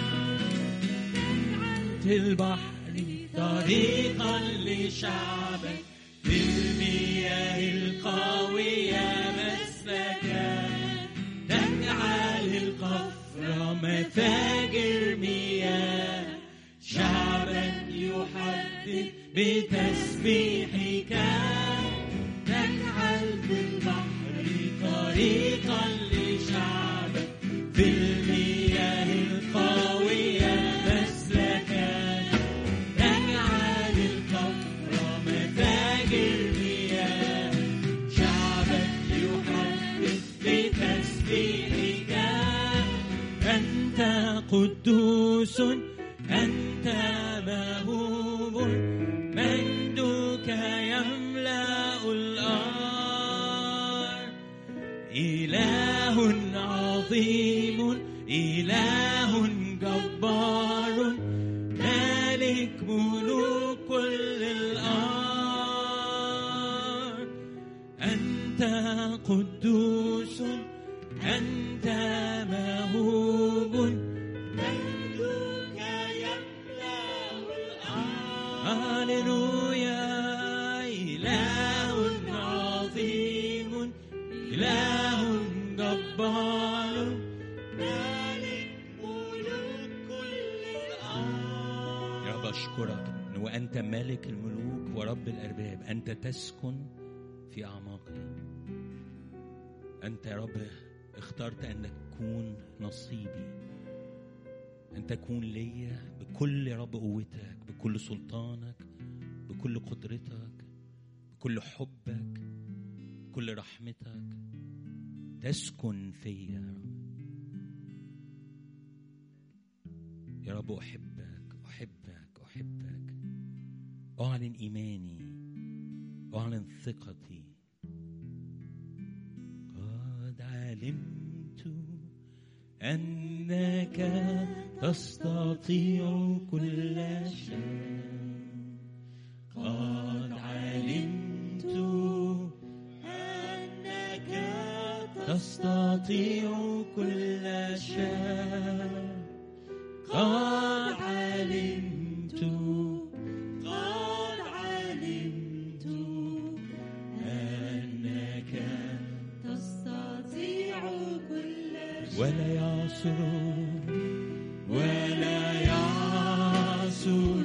A: في البحر طريقا لشعبك، في المياه القوية مسلكا، تجعل القفر مفاجر مياه، شعبا يحدث بتسبيحك. تجعل في البحر طريقا لشعبك، في المياه القوية مسلكا، تجعل القفر أنت موهوب مجدك يملأ الأرض إله عظيم إله جبار مالك ملوك كل الأرض أنت قدوس أنت موهوب مجدك يملأ الأرض هللويا إله عظيم إله جبار مالك ملوك كل الأرض. يا رب أشكرك وأنت مالك الملوك ورب الأرباب، أنت تسكن في أعماقي. أنت يا رب اخترت أن تكون نصيبي، أن تكون ليا بكل رب قوتك، بكل سلطانك، بكل قدرتك، بكل حبك، بكل رحمتك تسكن فيا. يا رب أحبك أحبك أحبك، أعلن إيماني، أعلن ثقتي. قد علمت أنك تستطيع كل شيء، قد علمت أنك تستطيع كل شيء، قد علمت قد علمت أنك تستطيع كل شيء، ولا يعصر ولا يعصر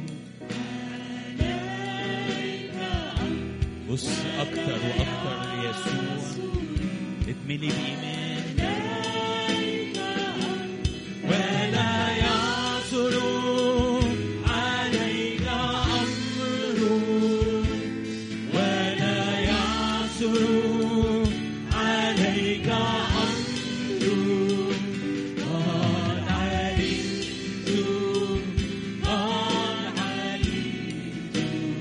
A: عليك. بص أكتر وأكتر يسوع، اتملي بإيمان. ولا يعصر عليك أمر، ولا يعصر عليك أمر، قد علمت قد علمت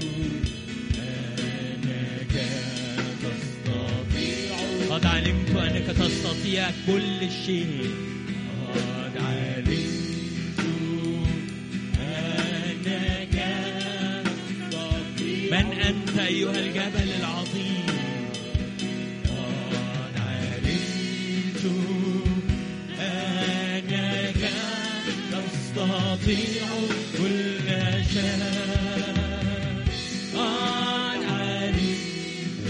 A: أنك تستطيع، قد علمت أنك تستطيع كل شيء، قد علمت أنك تستطيع. من أنت أيها الجبل العظيم؟ قد علمت أنك تستطيع كل شيء، قد علمت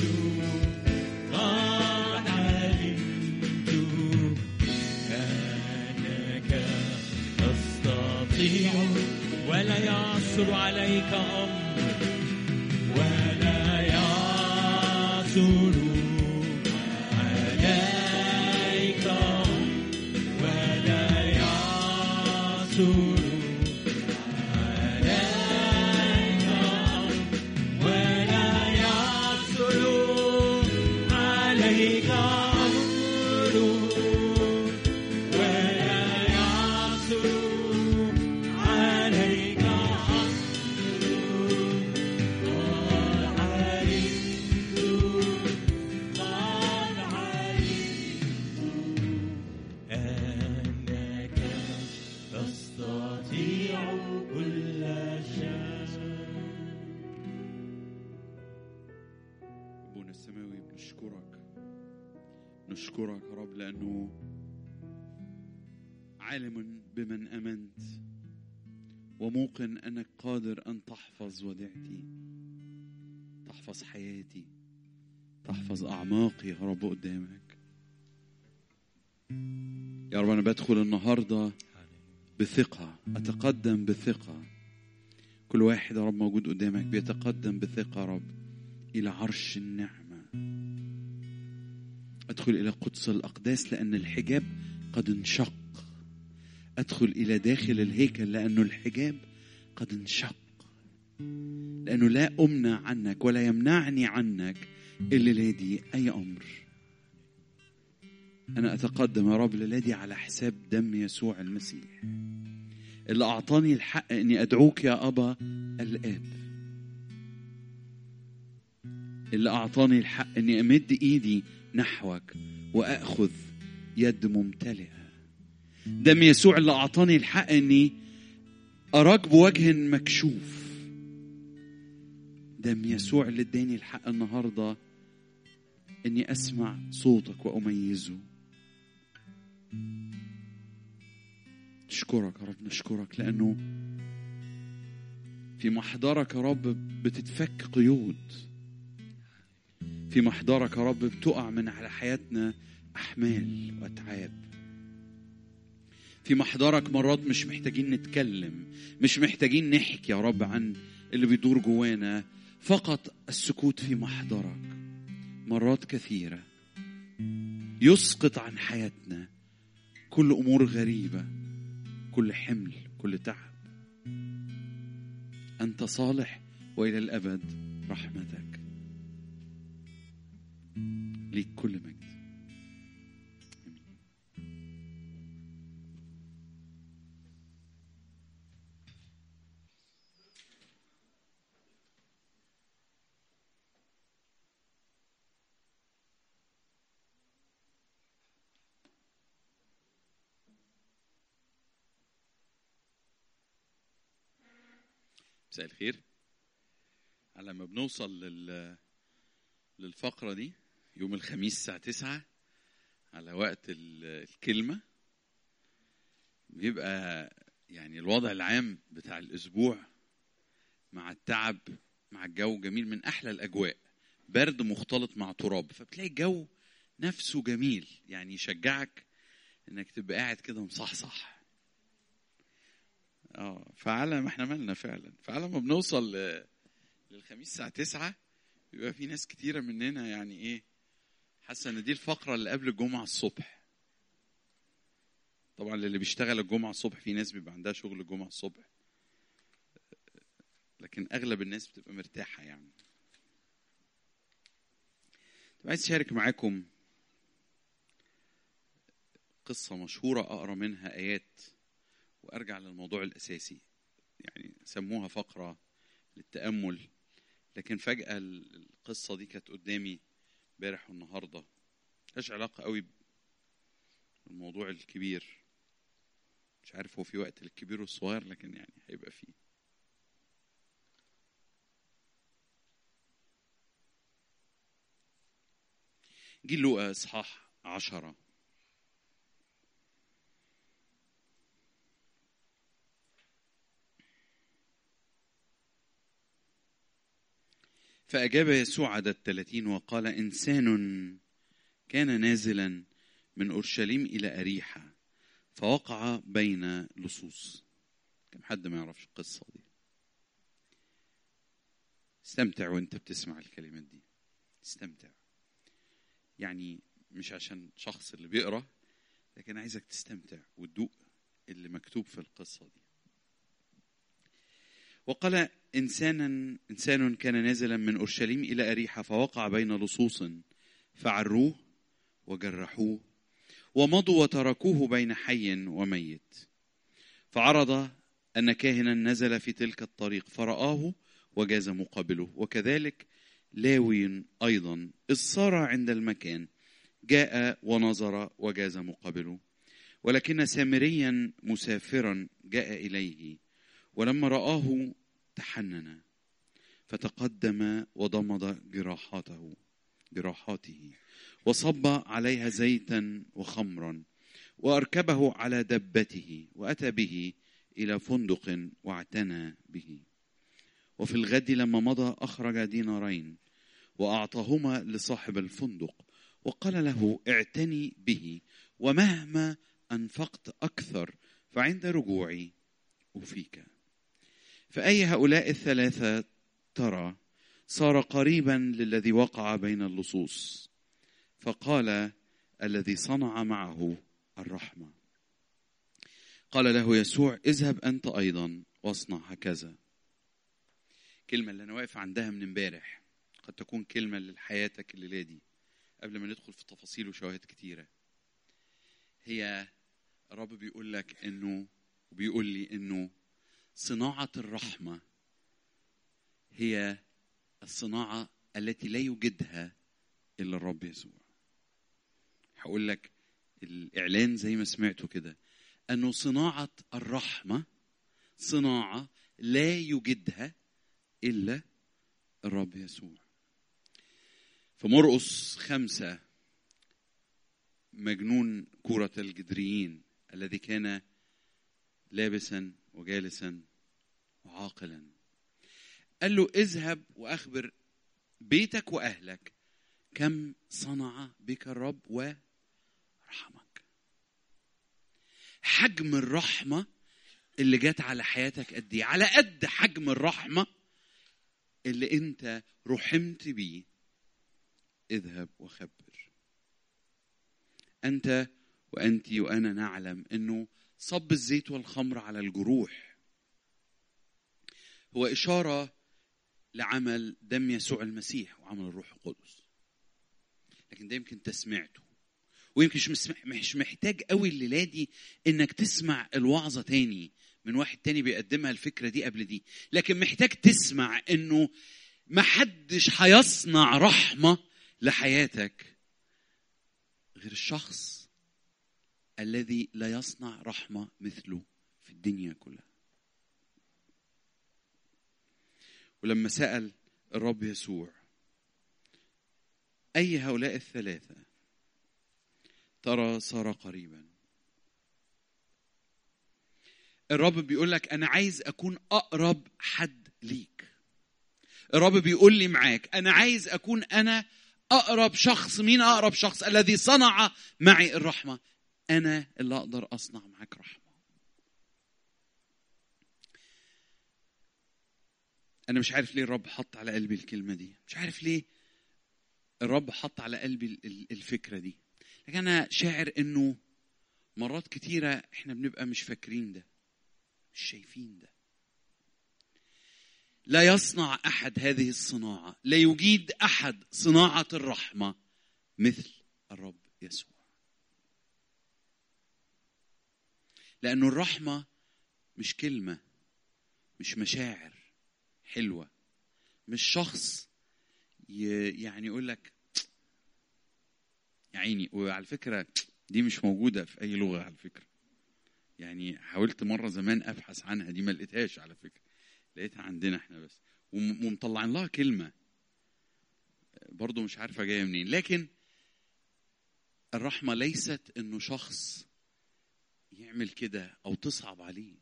A: قد علمت أنك تستطيع. ولا يعصر عليك أمر، ولا يعصر عليك، ولا يعصر عليك، ولا يعصر عليك أمر، ولا يعصر عليك
B: نشكرك يا رب لأنه عالم بمن أمنت وموقن أنك قادر أن تحفظ وديعتي، تحفظ حياتي، تحفظ أعماقي يا رب قدامك. يا رب أنا بدخل النهاردة بثقة، أتقدم بثقة. كل واحد يا رب موجود قدامك بيتقدم بثقة يا رب إلى عرش النعمة. أدخل إلى قدس الأقداس لأن الحجاب قد انشق. أدخل إلى داخل الهيكل لأنه الحجاب قد انشق، لأنه لا أمنع عنك ولا يمنعني عنك الليلة دي أي أمر. أنا أتقدم يا رب الليلة دي على حساب دم يسوع المسيح اللي أعطاني الحق أني أدعوك يا أبا الآب، اللي أعطاني الحق أني أمد إيدي نحوك وأخذ يد ممتلئة. دم يسوع اللي أعطاني الحق أني أراك بوجه مكشوف. دم يسوع اللي اداني الحق النهاردة أني أسمع صوتك وأميزه. نشكرك يا رب، نشكرك لأنه في محضرك يا رب بتتفك قيود، في محضرك يا رب بتقع من على حياتنا أحمال وأتعاب. في محضرك مرات مش محتاجين نتكلم، مش محتاجين نحكي يا رب عن اللي بيدور جوانا، فقط السكوت في محضرك مرات كثيرة يسقط عن حياتنا كل أمور غريبة، كل حمل، كل تعب. أنت صالح وإلى الأبد رحمتك. ليك كل مجد. مساء الخير. على ما بنوصل لل... للفقرة دي يوم الخميس الساعة تسعة على وقت الكلمة، بيبقى يعني الوضع العام بتاع الأسبوع مع التعب مع الجو جميل، من أحلى الأجواء، برد مختلط مع تراب، فبتلاقي الجو نفسه جميل، يعني يشجعك إنك تبقى قاعد كده مصحصح. اه فعلا ما احنا مالنا فعلا. فعلا ما بنوصل للخميس الساعة تسعة بيبقى في ناس كتيرة مننا يعني ايه حاسة ان دي الفقرة اللي قبل الجمعة الصبح. طبعا اللي بيشتغل الجمعة الصبح في ناس بيبقى عندها شغل الجمعة الصبح، لكن اغلب الناس بتبقى مرتاحة. يعني طب عايز اشارك معاكم قصة مشهورة اقرا منها ايات وارجع للموضوع الاساسي. يعني سموها فقرة للتأمل، لكن فجأة القصة دي كانت قدامي امبارح والنهاردة، ملهاش علاقة قوي بالموضوع الكبير. مش عارف هو في وقت للكبير والصغير، لكن يعني هيبقى فيه. جيل لوقا اصحاح عشرة. فأجاب يسوع عدد ثلاثين وقال: إنسان كان نازلا من أورشليم إلى أريحة فوقع بين لصوص. كم حد ما يعرفش القصة دي؟ استمتع وانت بتسمع الكلمات دي، استمتع. يعني مش عشان شخص اللي بيقرأ، لكن عايزك تستمتع وتدوق اللي مكتوب في القصة دي. وقال: إنسانا إنسان كان نازلا من أورشليم إلى أريحة فوقع بين لصوص فعروه وجرحوه ومضوا وتركوه بين حي وميت. فعرض أن كاهنا نزل في تلك الطريق فرآه وجاز مقابله، وكذلك لاوي أيضا إذ صار عند المكان جاء ونظر وجاز مقابله. ولكن سامريا مسافرا جاء إليه ولما رآه تحنن فتقدم وضمد جراحاته جراحاته وصب عليها زيتا وخمرا وأركبه على دبته وأتى به إلى فندق واعتنى به. وفي الغد لما مضى أخرج دينارين وأعطاهما لصاحب الفندق وقال له: اعتني به ومهما أنفقت أكثر فعند رجوعي أوفيك. فأي هؤلاء الثلاثة ترى صار قريبا للذي وقع بين اللصوص؟ فقال: الذي صنع معه الرحمة. قال له يسوع: اذهب أنت أيضا واصنع هكذا. كلمة اللي أنا واقف عندها من امبارح قد تكون كلمة لحياتك الليلة دي قبل ما ندخل في تفاصيل وشواهد كتيرة. هي الرب بيقول لك إنه وبيقول لي إنه صناعة الرحمة هي الصناعة التي لا يوجدها إلا الرب يسوع. هقول لك الإعلان زي ما سمعته كده، أنه صناعة الرحمة صناعة لا يوجدها إلا الرب يسوع. فمرقس خمسة، مجنون كرة الجدريين الذي كان لابسا وجالسا وعاقلا، قال له اذهب وأخبر بيتك وأهلك كم صنع بك الرب ورحمك. حجم الرحمة اللي جات على حياتك قد ايه؟ على قد حجم الرحمة اللي انت رحمت بيه اذهب وخبر. انت وانت وانا نعلم انه صب الزيت والخمر على الجروح هو إشارة لعمل دم يسوع المسيح وعمل الروح القدس. لكن ده يمكن تسمعته، ويمكن مش محتاج قوي الليلة دي انك تسمع الوعظة تاني من واحد تاني بيقدمها الفكرة دي قبل دي، لكن محتاج تسمع انه محدش هيصنع رحمة لحياتك غير الشخص الذي لا يصنع رحمة مثله في الدنيا كلها. ولما سأل الرب يسوع أي هؤلاء الثلاثة ترى صار قريبا، الرب بيقول لك أنا عايز أكون أقرب حد ليك. الرب بيقول لي معاك أنا عايز أكون أنا أقرب شخص. مين أقرب شخص؟ الذي صنع معي الرحمة. أنا اللي أقدر أصنع معك رحمة. أنا مش عارف ليه الرب حط على قلبي الكلمة دي، مش عارف ليه الرب حط على قلبي الفكرة دي، لكن أنا شاعر إنه مرات كتيرة إحنا بنبقى مش فاكرين ده، مش شايفين ده. لا يصنع أحد هذه الصناعة، لا يجيد أحد صناعة الرحمة مثل الرب يسوع. لأنه الرحمة مش كلمة، مش مشاعر حلوة، مش شخص يعني يقول لك يا عيني. وعلى فكرة دي مش موجودة في أي لغة على فكرة، يعني حاولت مرة زمان أبحث عنها دي ما لقيتهاش على فكرة، لقيتها عندنا احنا بس، ومطلعين لها كلمة برضو مش عارفة جاية منين. لكن الرحمة ليست إنه شخص يعمل كده أو تصعب عليه،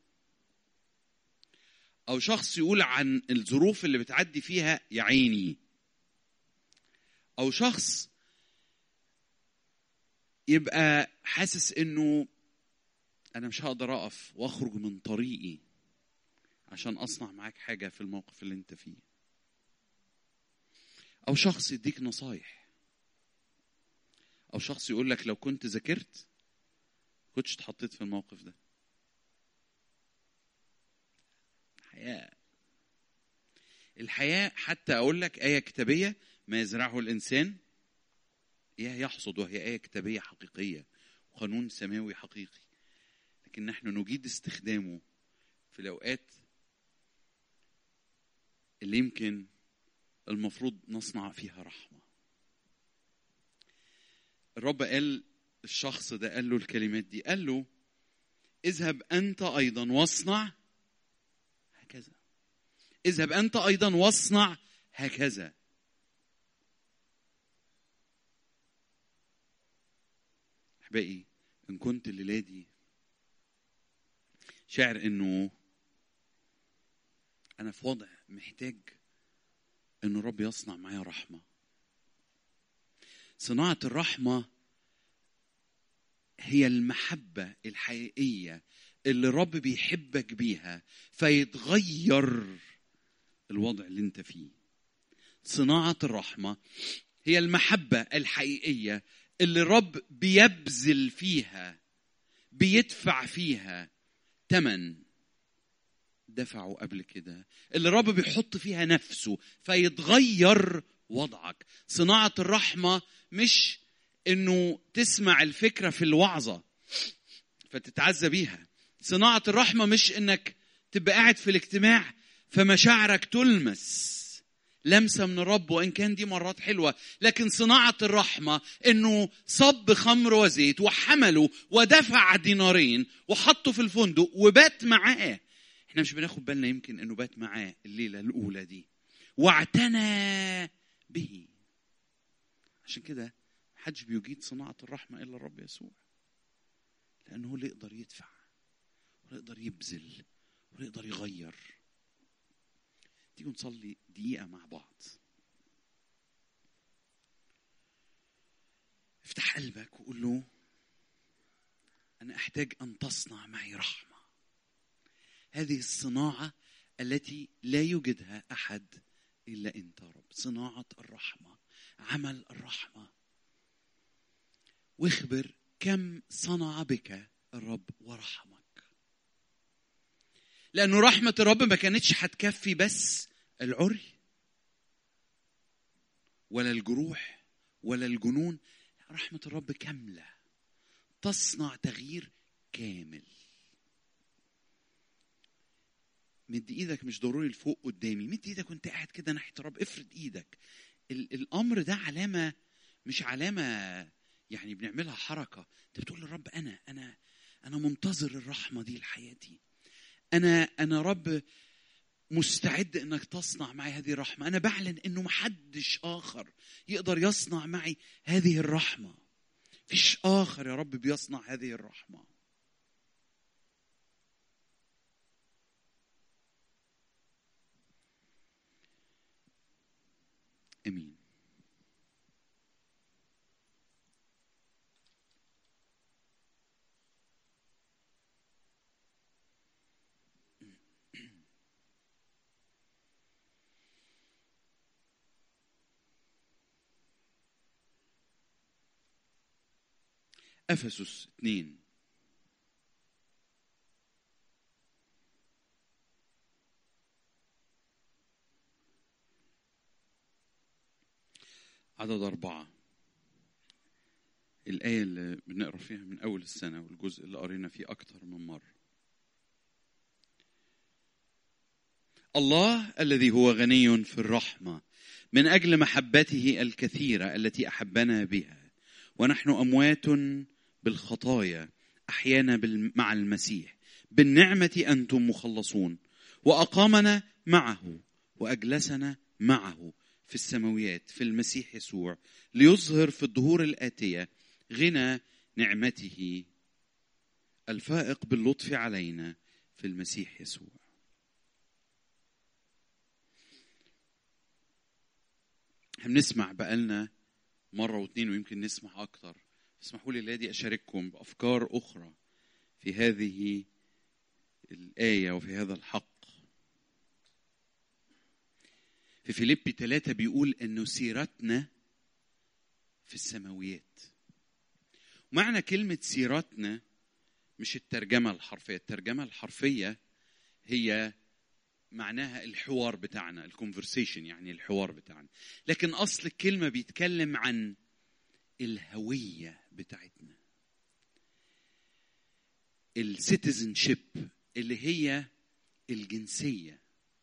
B: أو شخص يقول عن الظروف اللي بتعدي فيها يا عيني، أو شخص يبقى حاسس إنه أنا مش هقدر أقف وأخرج من طريقي عشان أصنع معاك حاجة في الموقف اللي أنت فيه، أو شخص يديك نصايح، أو شخص يقول لك لو كنت ذاكرت كنتش اتحطيت في الموقف ده. الحياة الحياة حتى أقول لك آية كتابية، ما يزرعه الإنسان يحصد، وهي آية كتابية حقيقية وقانون سماوي حقيقي، لكن نحن نجيد استخدامه في الأوقات اللي يمكن المفروض نصنع فيها رحمة. الرب قال الشخص ده، قال له الكلمات دي، قال له اذهب أنت أيضا واصنع هكذا. اذهب أنت أيضا واصنع هكذا. أحبائي، إن كنت الليلة دي شاعر إنه أنا في وضع محتاج إنه رب يصنع معايا رحمة، صناعة الرحمة هي المحبة الحقيقية اللي الرب بيحبك بيها فيتغير الوضع اللي انت فيه. صناعة الرحمة هي المحبة الحقيقية اللي الرب بيبذل فيها، بيدفع فيها تمن دفعه قبل كده، اللي الرب بيحط فيها نفسه فيتغير وضعك. صناعة الرحمة مش انه تسمع الفكرة في الوعظة فتتعزى بيها، صناعة الرحمة مش انك تبقى قاعد في الاجتماع فمشاعرك تلمس لمسة من الرب، وإن كان دي مرات حلوة، لكن صناعة الرحمة إنه صب خمر وزيت وحمله ودفع دينارين وحطه في الفندق وبات معاه. إحنا مش بناخد بالنا يمكن إنه بات معاه الليلة الأولى دي واعتنى به. عشان كده محدش بيجيد صناعة الرحمة إلا الرب يسوع، لأنه هو اللي يقدر يدفع ويقدر يبذل ويقدر يغير. تيجوا نصلي دقيقة مع بعض. افتح قلبك وقول له أنا أحتاج أن تصنع معي رحمة، هذه الصناعة التي لا يوجدها أحد إلا أنت رب، صناعة الرحمة، عمل الرحمة. واخبر كم صنع بك الرب ورحمك، لأنه رحمة الرب ما كانتش هتكفي بس العري ولا الجروح ولا الجنون. رحمة الرب كاملة تصنع تغيير كامل. مد ايدك، مش ضروري لفوق قدامي، مد ايدك وانت قاعد كده ناحية الرب، افرد ايدك. الامر ده علامة، مش علامة يعني بنعملها حركة. انت بتقول للرب انا انا انا منتظر الرحمة دي لحياتي. انا انا رب مستعد انك تصنع معي هذه الرحمة. انا بعلن انه محدش اخر يقدر يصنع معي هذه الرحمة. فيش اخر يا رب بيصنع هذه الرحمة. امين. أفسس اثنين عدد أربعة، الآية اللي بنقرأ فيها من أول السنة والجزء اللي قرينا فيه أكتر من مرة. الله الذي هو غني في الرحمة من أجل محبته الكثيرة التي أحبنا بها ونحن أموات بالخطايا أحيانا مع المسيح، بالنعمة أنتم مخلصون، وأقامنا معه وأجلسنا معه في السماويات في المسيح يسوع، ليظهر في الدهور الآتية غنى نعمته الفائق باللطف علينا في المسيح يسوع. هنسمع بقالنا مرة واثنين ويمكن نسمع أكتر. اسمحوا لي الذي أشارككم بأفكار أخرى في هذه الآية وفي هذا الحق. في فيليبي ثلاثة بيقول أنه سيرتنا في السماويات. معنى كلمة سيرتنا مش الترجمة الحرفية. الترجمة الحرفية هي معناها الحوار بتاعنا، الكونفرسيشن، يعني الحوار بتاعنا. لكن أصل الكلمة بيتكلم عن الهوية بتاعتنا، السيتيزنشيب اللي هي الجنسية،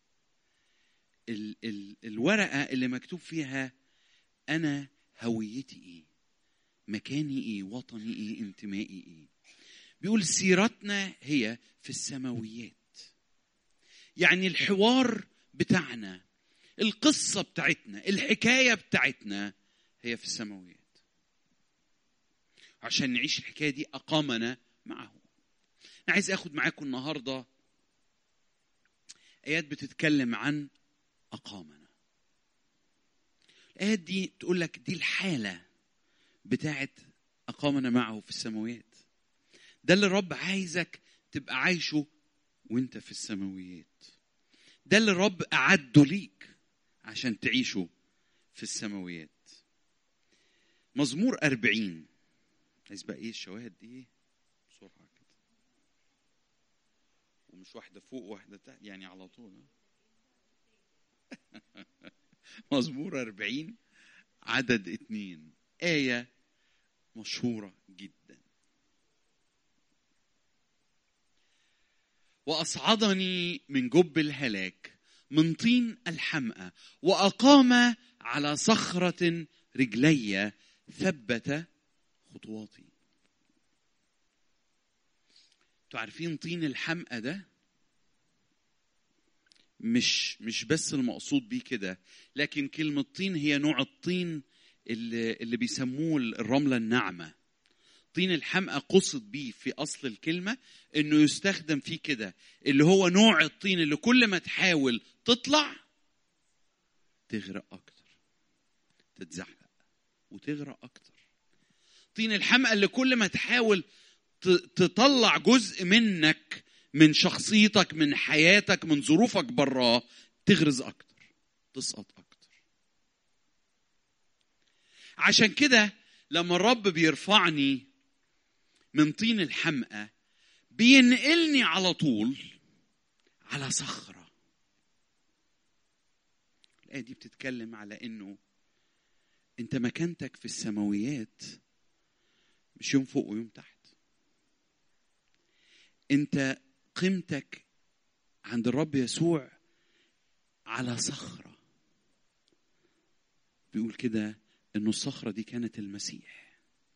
B: ال ال الورقة اللي مكتوب فيها أنا هويتي إيه، مكاني إيه، وطني إيه، انتمائي إيه. بيقول سيرتنا هي في السماويات، يعني الحوار بتاعنا، القصة بتاعتنا، الحكاية بتاعتنا هي في السماويات. عشان نعيش الحكاية دي أقامنا معه. أنا عايز أخد معاكم النهاردة آيات بتتكلم عن أقامنا. الآيات دي تقول لك دي الحالة بتاعت أقامنا معه في السماويات. ده اللي الرب عايزك تبقى عايشه وانت في السماويات. ده اللي الرب أعده ليك عشان تعيشه في السماويات. مزمور أربعين. عايز بقى ايه الشواهد دي بسرعة كده، ومش واحدة فوق واحدة تحت، يعني على طول. مزمور أربعين عدد اتنين، آية مشهورة جدا. وأصعدني من جب الهلاك من طين الحمأة وأقام على صخرة رجلي ثبت خطواتي. تعرفين طين الحمأة ده مش مش بس المقصود بيه كده، لكن كلمة طين هي نوع الطين اللي, اللي بيسموه الرملة الناعمة. طين الحمأة قصد بيه في أصل الكلمة إنه يستخدم فيه كده، اللي هو نوع الطين اللي كل ما تحاول تطلع تغرق أكتر، تتزحلق وتغرق أكتر. طين الحمأة اللي كل ما تحاول تطلع جزء منك، من شخصيتك، من حياتك، من ظروفك براه، تغرز أكتر، تسقط أكتر. عشان كده لما الرب بيرفعني من طين الحمأة بينقلني على طول على صخرة. الآية دي بتتكلم على إنه أنت مكانتك في السماويات مش يوم فوق ويوم تحت. أنت قيمتك عند الرب يسوع على صخرة. بيقول كده إنه الصخرة دي كانت المسيح.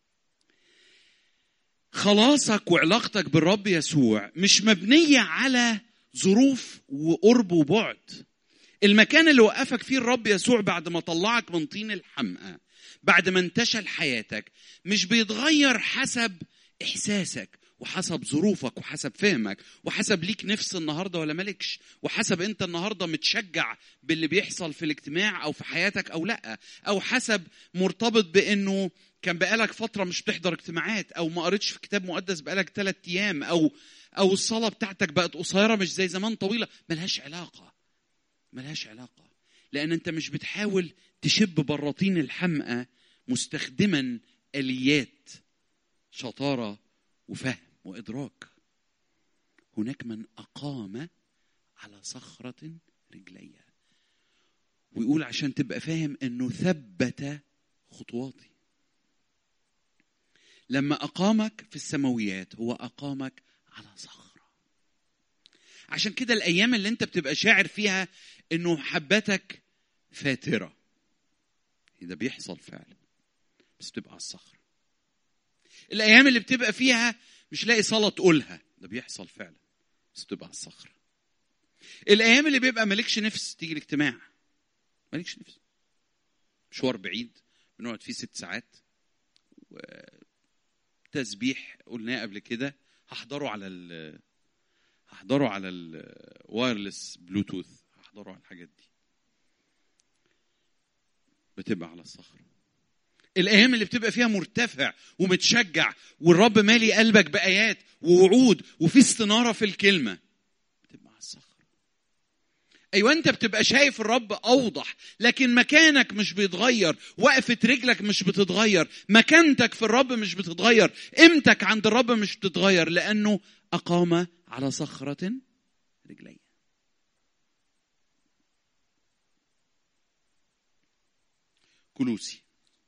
B: خلاصك وعلاقتك بالرب يسوع مش مبنية على ظروف وقرب وبعد. المكان اللي وقفك فيه الرب يسوع بعد ما طلعك من طين الحمأة، بعد ما انتشل حياتك، مش بيتغير حسب إحساسك وحسب ظروفك وحسب فهمك وحسب ليك نفس النهاردة ولا مالكش، وحسب انت النهاردة متشجع باللي بيحصل في الاجتماع او في حياتك او لا، او حسب مرتبط بانه كان بقالك فترة مش بتحضر اجتماعات، او ما قريتش في كتاب مقدس بقالك ثلاث ايام، او او الصلاة بتاعتك بقت قصيرة مش زي زمان طويلة. ملهاش علاقة، ملهاش علاقة، لان انت مش بتحاول تشب براطين الحمأة مستخدما آليات شطارة وفهم وإدراك. هناك من أقام على صخرة رجليها، ويقول عشان تبقى فاهم أنه ثبت خطواتي. لما أقامك في السماويات هو أقامك على صخرة. عشان كده الأيام اللي أنت بتبقى شاعر فيها أنه حبتك فاترة، ده بيحصل فعلا، بس تبقى على الصخرة. الأيام اللي بتبقى فيها مش لاقي صلاة تقولها، ده بيحصل فعلا، بس تبقى على الصخرة. الأيام اللي بيبقى مالكش نفس تيجي الاجتماع، مالكش نفس، مشوار بعيد بنقعد فيه ست ساعات، وتسبيح قلناه قبل كده هحضره على ال هحضره على الوايرلس بلوتوث، هحضره على الحاجات دي، بتبقى على الصخرة. الأيام اللي بتبقى فيها مرتفع ومتشجع والرب مالي قلبك بآيات ووعود وفي استنارة في الكلمة، بتبقى على الصخرة. أيوة أنت بتبقى شايف الرب أوضح، لكن مكانك مش بيتغير، وقفة رجلك مش بتتغير، مكانتك في الرب مش بتتغير، قيمتك عند الرب مش بتتغير، لأنه أقام على صخرة رجلي. كلوسي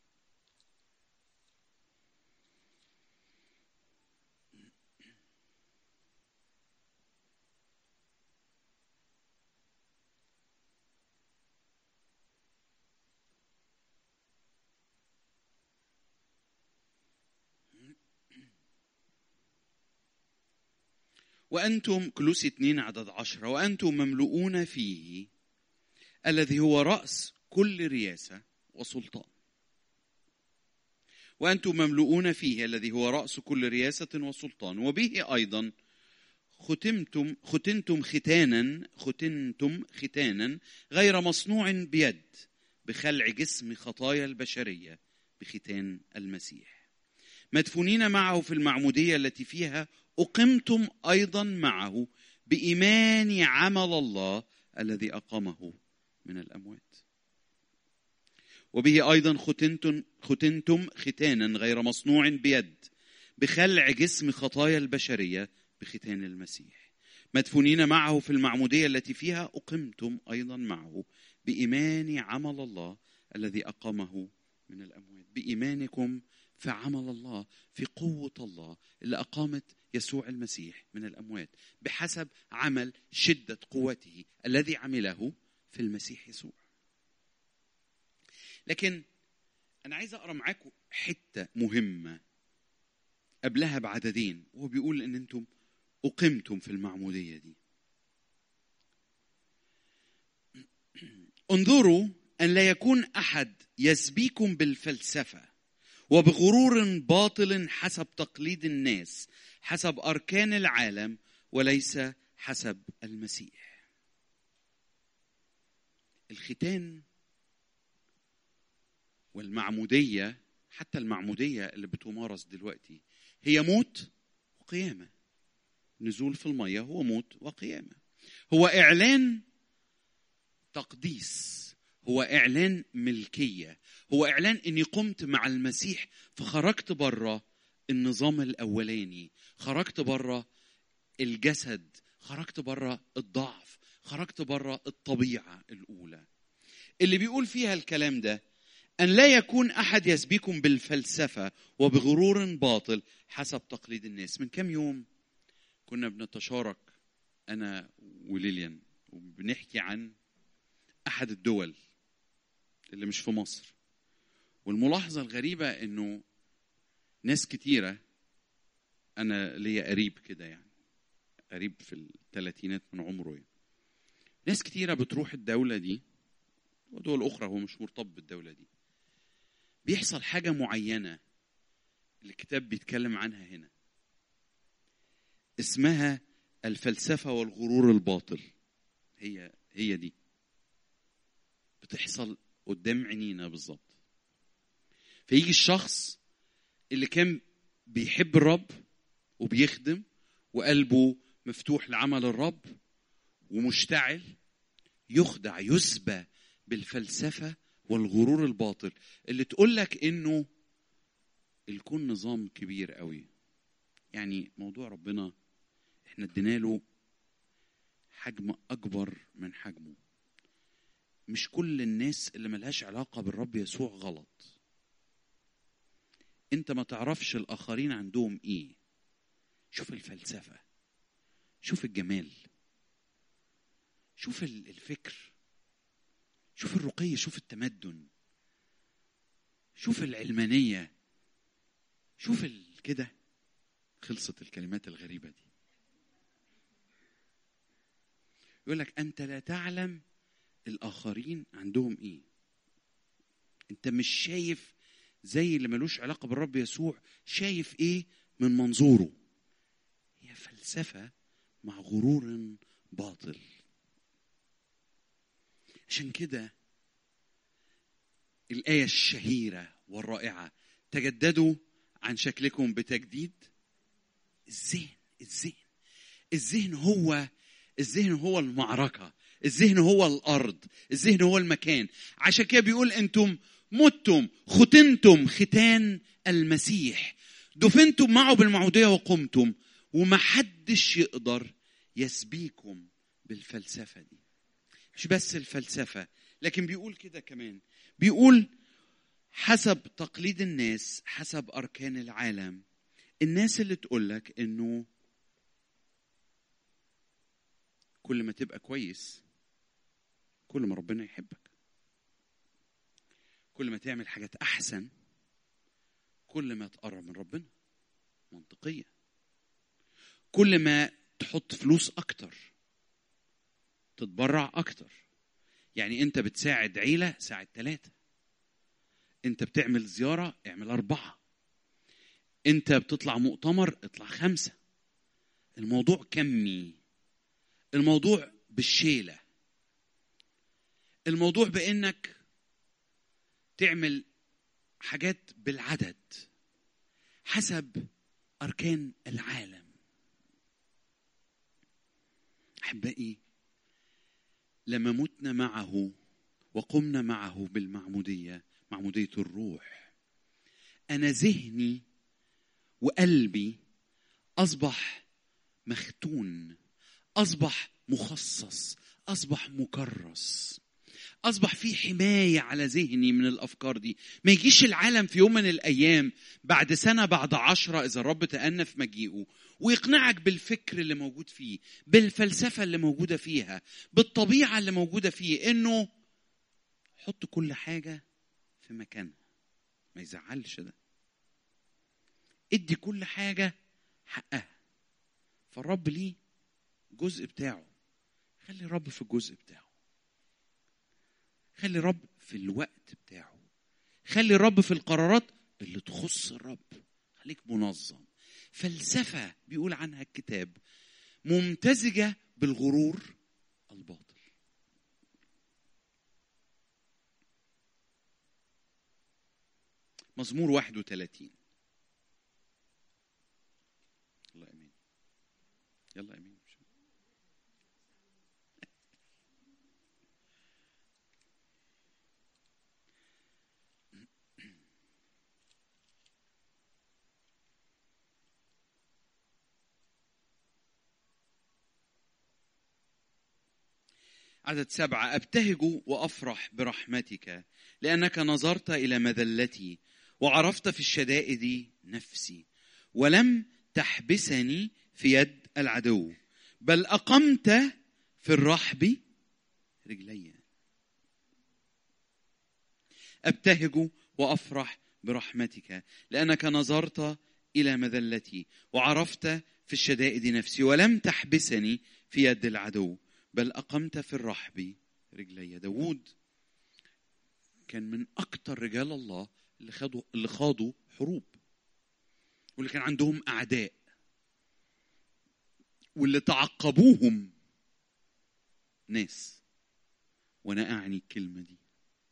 B: وأنتم، كلوسي اثنين عدد عشرة، وأنتم مملؤون فيه الذي هو رأس كل رياسة وسلطان. وأنتم مملؤون فيه الذي هو رأس كل رياسة وسلطان، وبه أيضا ختمتم ختنتم ختانا ختنتم ختانا غير مصنوع بيد بخلع جسم خطايا البشرية بختان المسيح، مدفونين معه في المعمودية التي فيها أقمتم أيضا معه بإيمان عمل الله الذي أقامه من الأموات. وبه أيضا ختنتم ختنتم ختانا غير مصنوع بيد بخلع جسم خطايا البشرية بختان المسيح، مدفونين معه في المعمودية التي فيها أقمتم أيضا معه بإيمان عمل الله الذي أقامه من الأموات بإيمانكم في عمل الله، في قوة الله اللي أقامت يسوع المسيح من الأموات بحسب عمل شدة قوته الذي عمله في المسيح يسوع. لكن أنا عايز أقرأ معاكم حتة مهمة قبلها بعددين، وهو بيقول إن أنتم أقمتم في المعمودية دي. انظروا أن لا يكون أحد يسبيكم بالفلسفة وبغرور باطل حسب تقليد الناس، حسب أركان العالم وليس حسب المسيح. الختان والمعمودية، حتى المعمودية اللي بتمارس دلوقتي، هي موت وقيامة. نزول في المية هو موت وقيامة، هو إعلان تقديس، هو إعلان ملكية، هو إعلان إني قمت مع المسيح فخرجت برا النظام الأولاني، خرجت برا الجسد، خرجت برا الضعف، خرجت برا الطبيعة الأولى. اللي بيقول فيها الكلام ده أن لا يكون أحد يسبيكم بالفلسفة وبغرور باطل حسب تقليد الناس. من كم يوم كنا بنتشارك أنا وليليان وبنحكي عن أحد الدول اللي مش في مصر، والملاحظة الغريبة إنه ناس كتيرة، أنا ليا قريب كده يعني قريب في الثلاثينات من عمره يعني. ناس كتيرة بتروح الدولة دي ودول أخرى هو مش مرتبط بالدولة دي، بيحصل حاجة معينة الكتاب بيتكلم عنها هنا اسمها الفلسفة والغرور الباطل. هي هي دي بتحصل قدام عينينا بالظبط. فيجي الشخص اللي كان بيحب الرب وبيخدم وقلبه مفتوح لعمل الرب ومشتعل، يخدع يسبى بالفلسفة والغرور الباطل اللي تقولك انه الكون نظام كبير قوي. يعني موضوع ربنا احنا ادينا له حجم اكبر من حجمه. مش كل الناس اللي ملهاش علاقة بالرب يسوع غلط. انت ما تعرفش الاخرين عندهم ايه. شوف الفلسفة، شوف الجمال، شوف الفكر، شوف الرقي، شوف التمدن، شوف العلمانية، شوف كده. خلصت الكلمات الغريبة دي. يقول لك أنت لا تعلم الآخرين عندهم إيه. أنت مش شايف زي اللي ملوش علاقة بالرب يسوع، شايف إيه من منظوره. هي فلسفة مع غرور باطل. عشان كده الآية الشهيرة والرائعة تجددوا عن شكلكم بتجديد الذهن. الذهن الذهن هو الذهن هو المعركة، الذهن هو الأرض، الذهن هو المكان. عشان كده بيقول أنتم متم ختنتم ختان المسيح، دفنتم معه بالمعمودية وقمتم، ومحدش يقدر يسبيكم بالفلسفة دي. مش بس الفلسفة، لكن بيقول كده كمان، بيقول حسب تقليد الناس، حسب أركان العالم. الناس اللي تقولك إنه كل ما تبقى كويس كل ما ربنا يحبك، كل ما تعمل حاجات أحسن كل ما تقرب من ربنا. منطقية. كل ما تحط فلوس أكتر تتبرع أكتر. يعني أنت بتساعد عيلة ساعد ثلاثة، أنت بتعمل زيارة اعمل أربعة، أنت بتطلع مؤتمر اطلع خمسة. الموضوع كمي، الموضوع بالشيلة، الموضوع بأنك تعمل حاجات بالعدد حسب أركان العالم. أحبائي، لما متنا معه وقمنا معه بالمعمودية، معمودية الروح، أنا ذهني وقلبي أصبح مختون، أصبح مخصص، أصبح مكرس، أصبح في حماية على ذهني من الأفكار دي. ما يجيش العالم في يوم من الأيام بعد سنة بعد عشرة إذا الرب تأنى في مجيئه ويقنعك بالفكر اللي موجود فيه، بالفلسفة اللي موجودة فيها، بالطبيعة اللي موجودة فيه، إنه حط كل حاجة في مكانها. ما يزعلش ده. ادي كل حاجة حقها. فالرب ليه جزء بتاعه، خلي الرب في الجزء بتاعه. خلي الرب في الوقت بتاعه. خلي الرب في القرارات اللي تخص الرب. خليك منظم. فلسفة بيقول عنها الكتاب ممتزجة بالغرور الباطل. مزمور واحد وثلاثين. الله امين. يلا امين. عدد سبعة. أبتهج وأفرح برحمتك لأنك نظرت إلى مذلتي وعرفت في الشدائد نفسي ولم تحبسني في يد العدو بل أقمت في الرحب رجلي. أبتهج وأفرح برحمتك لأنك نظرت إلى مذلتي وعرفت في الشدائد نفسي ولم تحبسني في يد العدو بل أقمت في الرحب رجلي. داود كان من أكتر رجال الله اللي خاضوا اللي خاضوا حروب، واللي كان عندهم أعداء، واللي تعقبوهم ناس. وأنا أعني الكلمة دي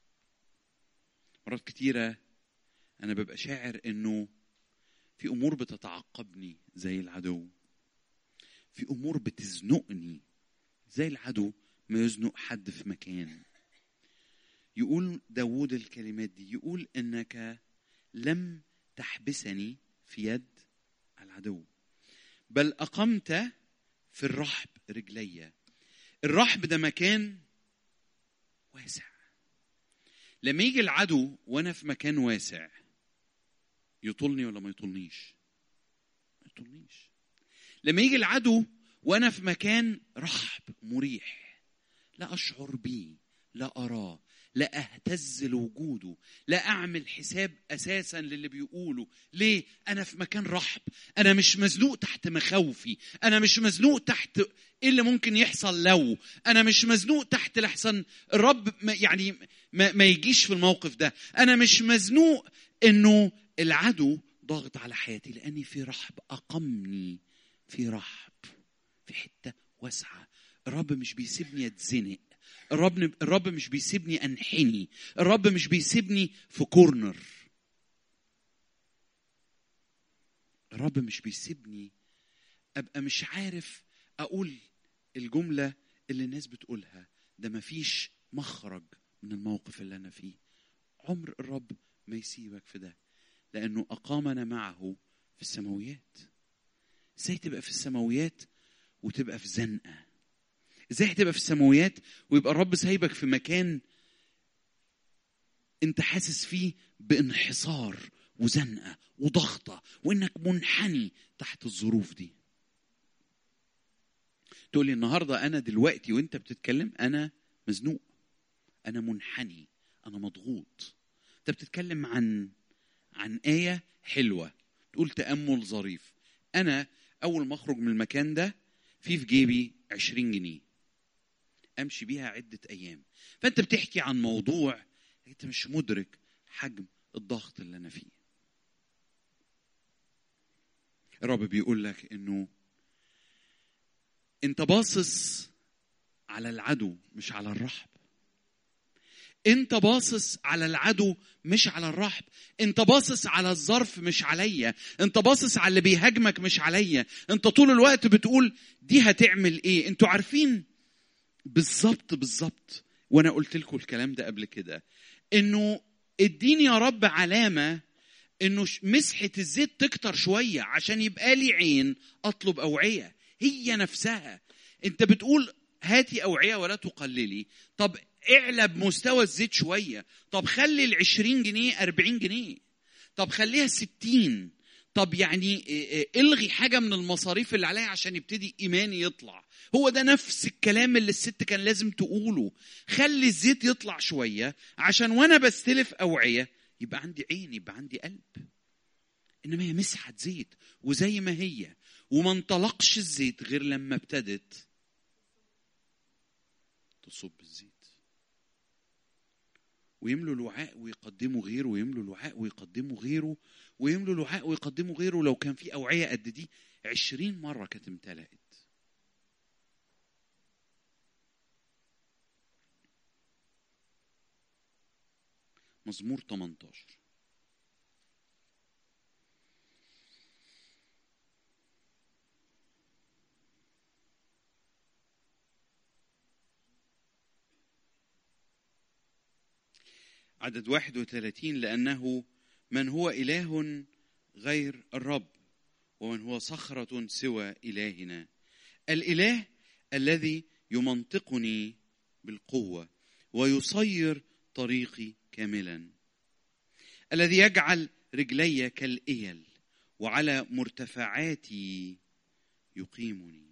B: مرات كتيرة. أنا ببقى شاعر إنه في أمور بتتعقبني زي العدو، في أمور بتزنقني زي العدو ما يزنق حد في مكان. يقول داود الكلمات دي، يقول إنك لم تحبسني في يد العدو بل أقمت في الرحب رجلي. الرحب ده مكان واسع. لما يجي العدو وأنا في مكان واسع يطولني ولا ما يطولنيش؟ ما يطولنيش. لما يجي العدو وأنا في مكان رحب مريح، لا أشعر بيه، لا أراه، لا أهتز لوجوده، لا أعمل حساب أساسا للي بيقوله. ليه؟ أنا في مكان رحب. أنا مش مزنوق تحت مخاوفي. أنا مش مزنوق تحت إيه اللي ممكن يحصل لو. أنا مش مزنوق تحت لحسن الرب ما يعني ما, ما يجيش في الموقف ده. أنا مش مزنوق إنه العدو ضاغط على حياتي، لأني في رحب. أقمني في رحب، في حتة واسعة. الرب مش بيسيبني اتزنق. الرب الرب مش بيسيبني انحني. الرب مش بيسيبني في كورنر. الرب مش بيسيبني ابقى مش عارف اقول الجملة اللي الناس بتقولها، ده مفيش مخرج من الموقف اللي انا فيه. عمر الرب ما يسيبك في ده، لانه اقامنا معه في السماويات. ازاي تبقى في السماويات وتبقى في زنقة؟ ازاي تبقى في السماويات ويبقى الرب سايبك في مكان انت حاسس فيه بانحصار وزنقة وضغطة وانك منحني تحت الظروف دي؟ تقولي النهاردة انا دلوقتي وانت بتتكلم انا مزنوق، انا منحني، انا مضغوط. انت بتتكلم عن عن آية حلوة، تقول تأمل ظريف. انا اول ما اخرج من المكان ده في في جيبي عشرين جنيه امشي بيها عدة ايام. فانت بتحكي عن موضوع انت مش مدرك حجم الضغط اللي انا فيه. الرب بيقول لك انه انت باصص على العدو مش على الرحب. انت باصص على العدو مش على الرحب. انت باصص على الظرف مش عليا. انت باصص على اللي بيهاجمك مش عليا. انت طول الوقت بتقول دي هتعمل ايه. انتوا عارفين بالظبط بالظبط، وانا قلت لكم الكلام ده قبل كده، انه اديني يا رب علامة انه مسحة الزيت تكتر شوية عشان يبقى لي عين اطلب اوعية. هي نفسها انت بتقول هاتي أوعية ولا تقللي. طب اعلى بمستوى الزيت شوية. طب خلي العشرين جنيه أربعين جنيه. طب خليها ستين. طب يعني الغي حاجة من المصاريف اللي عليها عشان يبتدي إيماني يطلع. هو ده نفس الكلام اللي الست كان لازم تقوله. خلي الزيت يطلع شوية عشان وانا بستلف أوعية يبقى عندي عين، يبقى عندي قلب. إنما هي مسحة زيت وزي ما هي، وما انطلقش الزيت غير لما ابتدت تصب الزيت. ويملوا الوعاء ويقدموا غيره، ويملوا الوعاء ويقدموا غيره، ويملوا الوعاء ويقدموا غيره. لو كان في أوعية قد دي عشرين مرة كانت امتلأت. مزمور ثمانية عشر. عدد واحد وثلاثين: لأنه من هو إله غير الرب، ومن هو صخرة سوى إلهنا. الإله الذي يمنطقني بالقوة ويصير طريقي كاملا، الذي يجعل رجلي كالإيل وعلى مرتفعاتي يقيمني.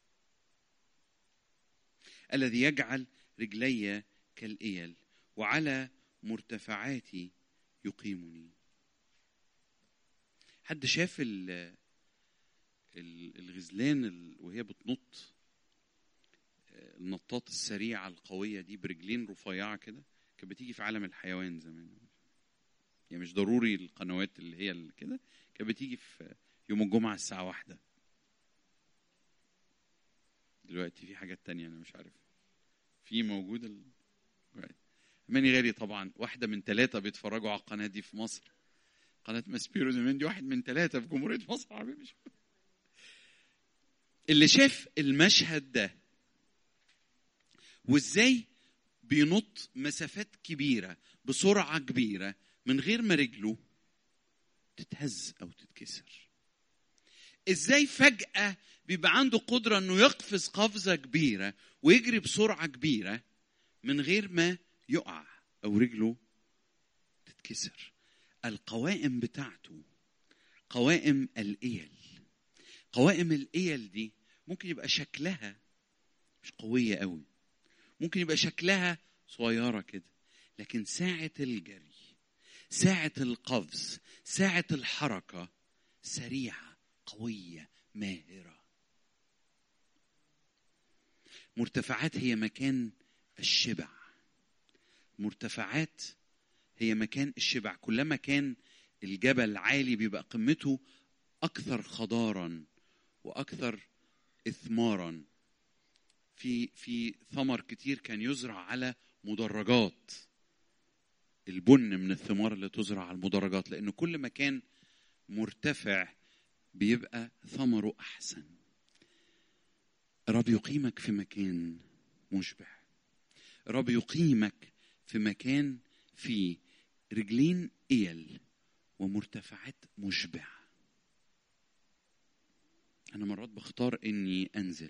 B: الذي يجعل رجلي كالإيل وعلى مرتفعاتي يقيمني. حد شاف الغزلان وهي بتنط، النطاط السريعة القوية دي برجلين رفيعة كده؟ كانت بتيجي في عالم الحيوان زمان، يعني مش ضروري القنوات اللي هي كده، كانت بتيجي في يوم الجمعة الساعة واحدة. دلوقتي في حاجات تانية أنا مش عارف في موجودة. ماني غالي طبعا، واحدة من ثلاثة بيتفرجوا على القناة دي في مصر، قناة ماسبيرو زمان دي واحد من ثلاثة في جمهورية مصر العربية. اللي شاف المشهد ده وازاي بينط مسافات كبيرة بسرعة كبيرة من غير ما رجله تتهز أو تتكسر، ازاي فجأة بيبقى عنده قدرة انه يقفز قفزة كبيرة ويجري بسرعة كبيرة من غير ما يقع أو رجله تتكسر. القوائم بتاعته قوائم الإيل. قوائم الإيل دي ممكن يبقى شكلها مش قوية قوي، ممكن يبقى شكلها صغيرة كده، لكن ساعة الجري، ساعة القفز، ساعة الحركة سريعة قوية ماهرة. مرتفعات هي مكان الشبع. مرتفعات هي مكان الشبع. كلما كان الجبل عالي بيبقى قمته أكثر خضارا وأكثر إثمارا. في في ثمر كتير كان يزرع على مدرجات، البن من الثمار اللي تزرع على المدرجات، لأنه كل ما كان مرتفع بيبقى ثمره أحسن. رب يقيمك في مكان مشبع. رب يقيمك في مكان فيه رجلين إيل ومرتفعات مشبع. أنا مرات بختار إني أنزل،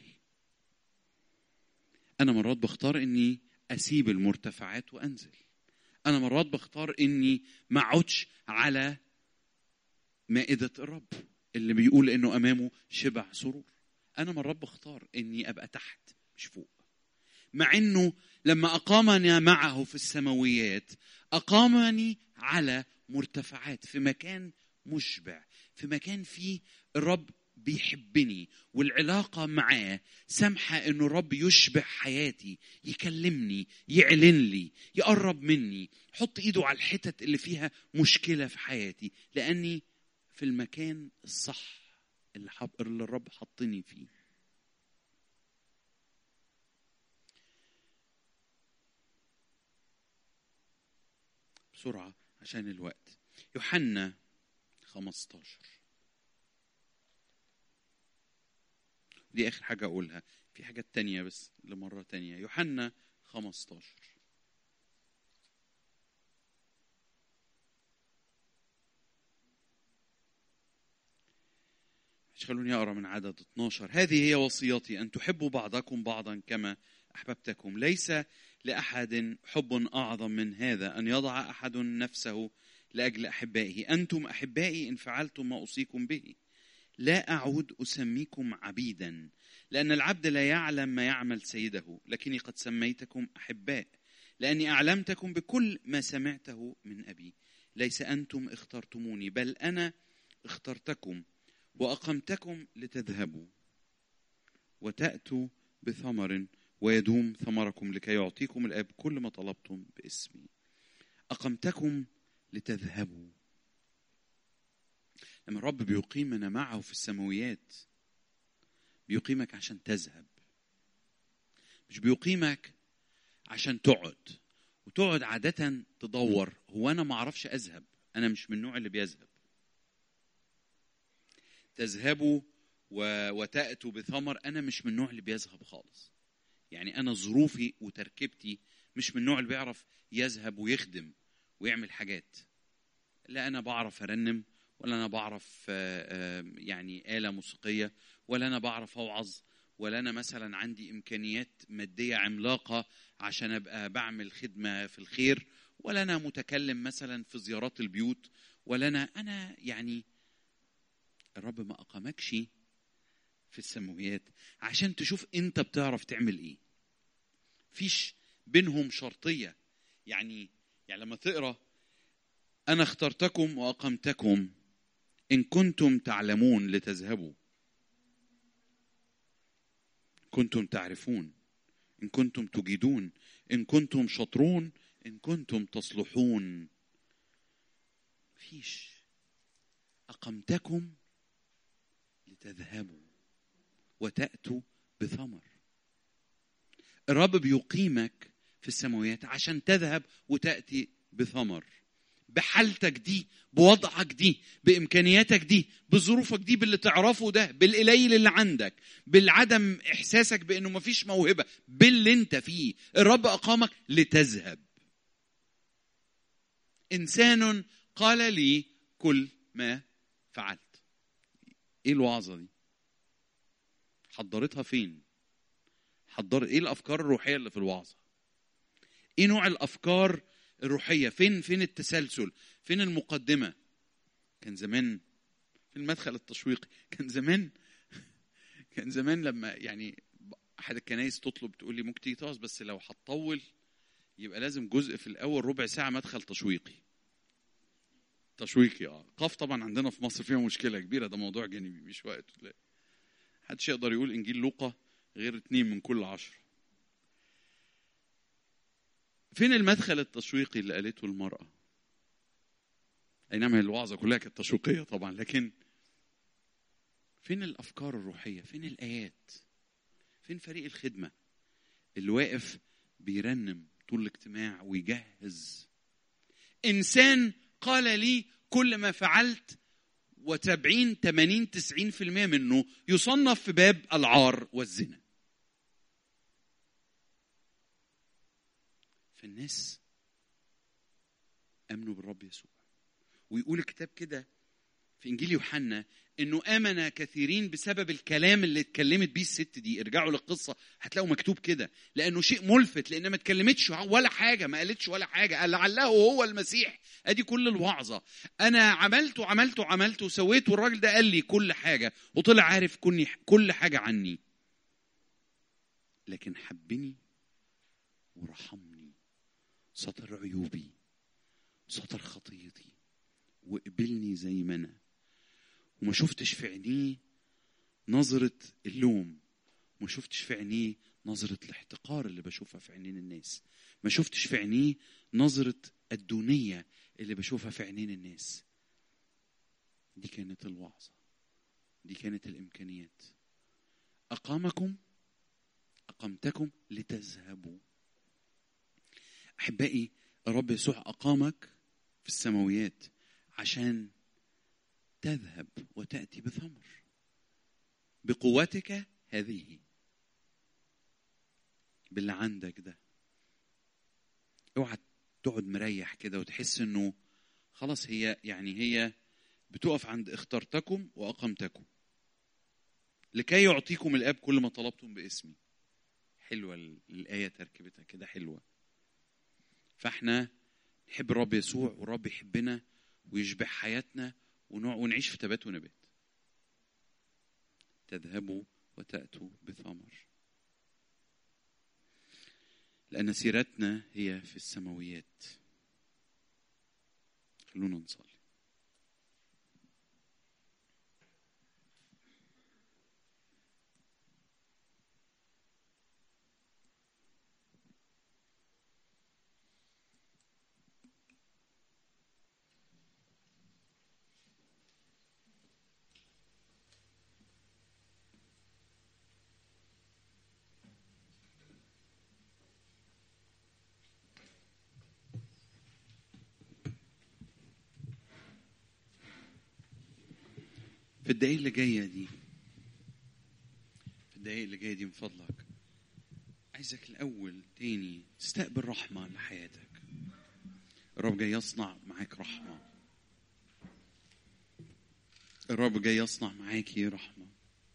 B: أنا مرات بختار إني أسيب المرتفعات وأنزل، أنا مرات بختار إني ما أقعدش على مائدة الرب اللي بيقول إنه أمامه شبع سرور. أنا مرات بختار إني أبقى تحت مش فوق، مع إنه لما أقامني معه في السماويات أقامني على مرتفعات في مكان مشبع، في مكان فيه الرب بيحبني والعلاقة معاه سامحة إنه الرب يشبع حياتي، يكلمني، يعلن لي، يقرب مني، يحط إيده على الحتت اللي فيها مشكلة في حياتي، لأني في المكان الصح اللي, حب... اللي الرب حطني فيه. بسرعة عشان الوقت. يوحنا خمسة عشر، دي آخر حاجة أقولها، في حاجات تانية بس لمرة تانية. يوحنا خمسة عشر. خلوني أقرأ من عدد اثناشر. هذه هي وصيتي، أن تحبوا بعضكم بعضا كما أحببتكم. ليس لأحد حب أعظم من هذا، أن يضع أحد نفسه لأجل أحبائه. أنتم أحبائي إن فعلتم ما أوصيكم به. لا أعود أسميكم عبيدا، لأن العبد لا يعلم ما يعمل سيده، لكني قد سميتكم أحباء، لأني أعلمتكم بكل ما سمعته من أبي. ليس أنتم اخترتموني، بل أنا اخترتكم وأقمتكم لتذهبوا وتأتوا بثمر ويدوم ثمركم، لكي يعطيكم الآب كل ما طلبتم باسمي. أقمتكم لتذهبوا. لما الرب بيقيمنا معه في السماويات بيقيمك عشان تذهب، مش بيقيمك عشان تقعد. وتقعد عادة تدور، هو أنا ما أعرفش أذهب، أنا مش من النوع اللي بيذهب. تذهبوا وتأتوا بثمر، أنا مش من النوع اللي بيذهب خالص. يعني أنا ظروفي وتركيبتي مش من النوع اللي بيعرف يذهب ويخدم ويعمل حاجات. لا أنا بعرف أرنم، ولا أنا بعرف يعني آلة موسيقية، ولا أنا بعرف أوعظ، ولا أنا مثلا عندي إمكانيات مادية عملاقة عشان أبقى بعمل خدمة في الخير، ولا أنا متكلم مثلا في زيارات البيوت، ولا أنا أنا يعني الرب ما أقامكش في السماويات عشان تشوف أنت بتعرف تعمل إيه. فيش بينهم شرطية. يعني يعني لما تقرأ أنا اخترتكم وأقمتكم إن كنتم تعلمون لتذهبوا، كنتم تعرفون، إن كنتم تجدون، إن كنتم شطرون، إن كنتم تصلحون. فيش. أقمتكم لتذهبوا وتأتوا بثمر. الرب بيقيمك في السماوات عشان تذهب وتأتي بثمر، بحالتك دي، بوضعك دي، بإمكانياتك دي، بظروفك دي، باللي تعرفه ده، بالقليل اللي عندك، بالعدم إحساسك بأنه مفيش موهبة، باللي انت فيه. الرب أقامك لتذهب. إنسان قال لي كل ما فعلت. إيه الوعظة دي؟ حضرتها فين؟ حضر إيه الأفكار الروحية اللي في الوعظة؟ إيه نوع الأفكار الروحية؟ فين فين التسلسل؟ فين المقدمة؟ كان زمان في المدخل التشويقي، كان زمان كان زمان لما يعني أحد الكنائس تطلب تقول لي ممكن تيجي تقص، بس لو هتطول يبقى لازم جزء في الأول ربع ساعة مدخل تشويقي. تشويقي اه قاف طبعا عندنا في مصر فيها مشكلة كبيرة، ده موضوع جانبي مش وقت. لا محدش يقدر يقول إنجيل لوقا غير اتنين من كل عشر. فين المدخل التشويقي اللي قالته المرأة؟ أي نعم الوعظة كلها كانت تشويقية طبعا، لكن فين الأفكار الروحية؟ فين الآيات؟ فين فريق الخدمة اللي واقف بيرنم طول الاجتماع ويجهز؟ إنسان قال لي كل ما فعلت، وتبعين تمانين تسعين في المية منه يصنف في باب العار والزنا. فالناس آمنوا بالرب يسوع. ويقول الكتاب كده في إنجيل يوحنا إنه آمن كثيرين بسبب الكلام اللي اتكلمت بيه الست دي. ارجعوا للقصة هتلاقوا مكتوب كده، لأنه شيء ملفت، لأنها ما اتكلمتش ولا حاجة، ما قالتش ولا حاجة، قال لعله هو المسيح. أدي كل الوعظة، أنا عملت وعملت وعملت وسويت، والراجل ده قال لي كل حاجة وطلع عارف كل حاجة عني، لكن حبني ورحمني، سطر عيوبي، سطر خطيتي، وقبلني زي ما أنا. وما شفتش في عينيه نظرة اللوم، ما شفتش في عينيه نظرة الاحتقار اللي بشوفها في عينين الناس، ما شفتش في عينيه نظرة الدونية اللي بشوفها في عينين الناس. دي كانت الوعظة، دي كانت الإمكانيات. أقامكم أقمتكم لتذهبوا. أحبائي الرب يسوع أقامك في السماويات عشان تذهب وتأتي بثمر بقوتك هذه، باللي عندك ده. اوعى تقعد مريح كده وتحس انه خلاص هي يعني هي بتقف عند اخترتكم وأقمتكم. لكي يعطيكم الآب كل ما طلبتم باسمي. حلوة الآية تركيبتها كده حلوة. فاحنا نحب الرب يسوع والرب يحبنا ويشبع حياتنا ونعيش في تبات ونبات. تذهبوا وتأتوا بثمر، لأن سيرتنا هي في السماويات. خلونا نصلي. في الدقايق اللي جايه دي في الدقايق اللي جايه دي من فضلك عايزك الاول تاني تستقبل رحمه لحياتك. الرب جاي يصنع معاك رحمه. الرب جاي يصنع معاكي رحمه.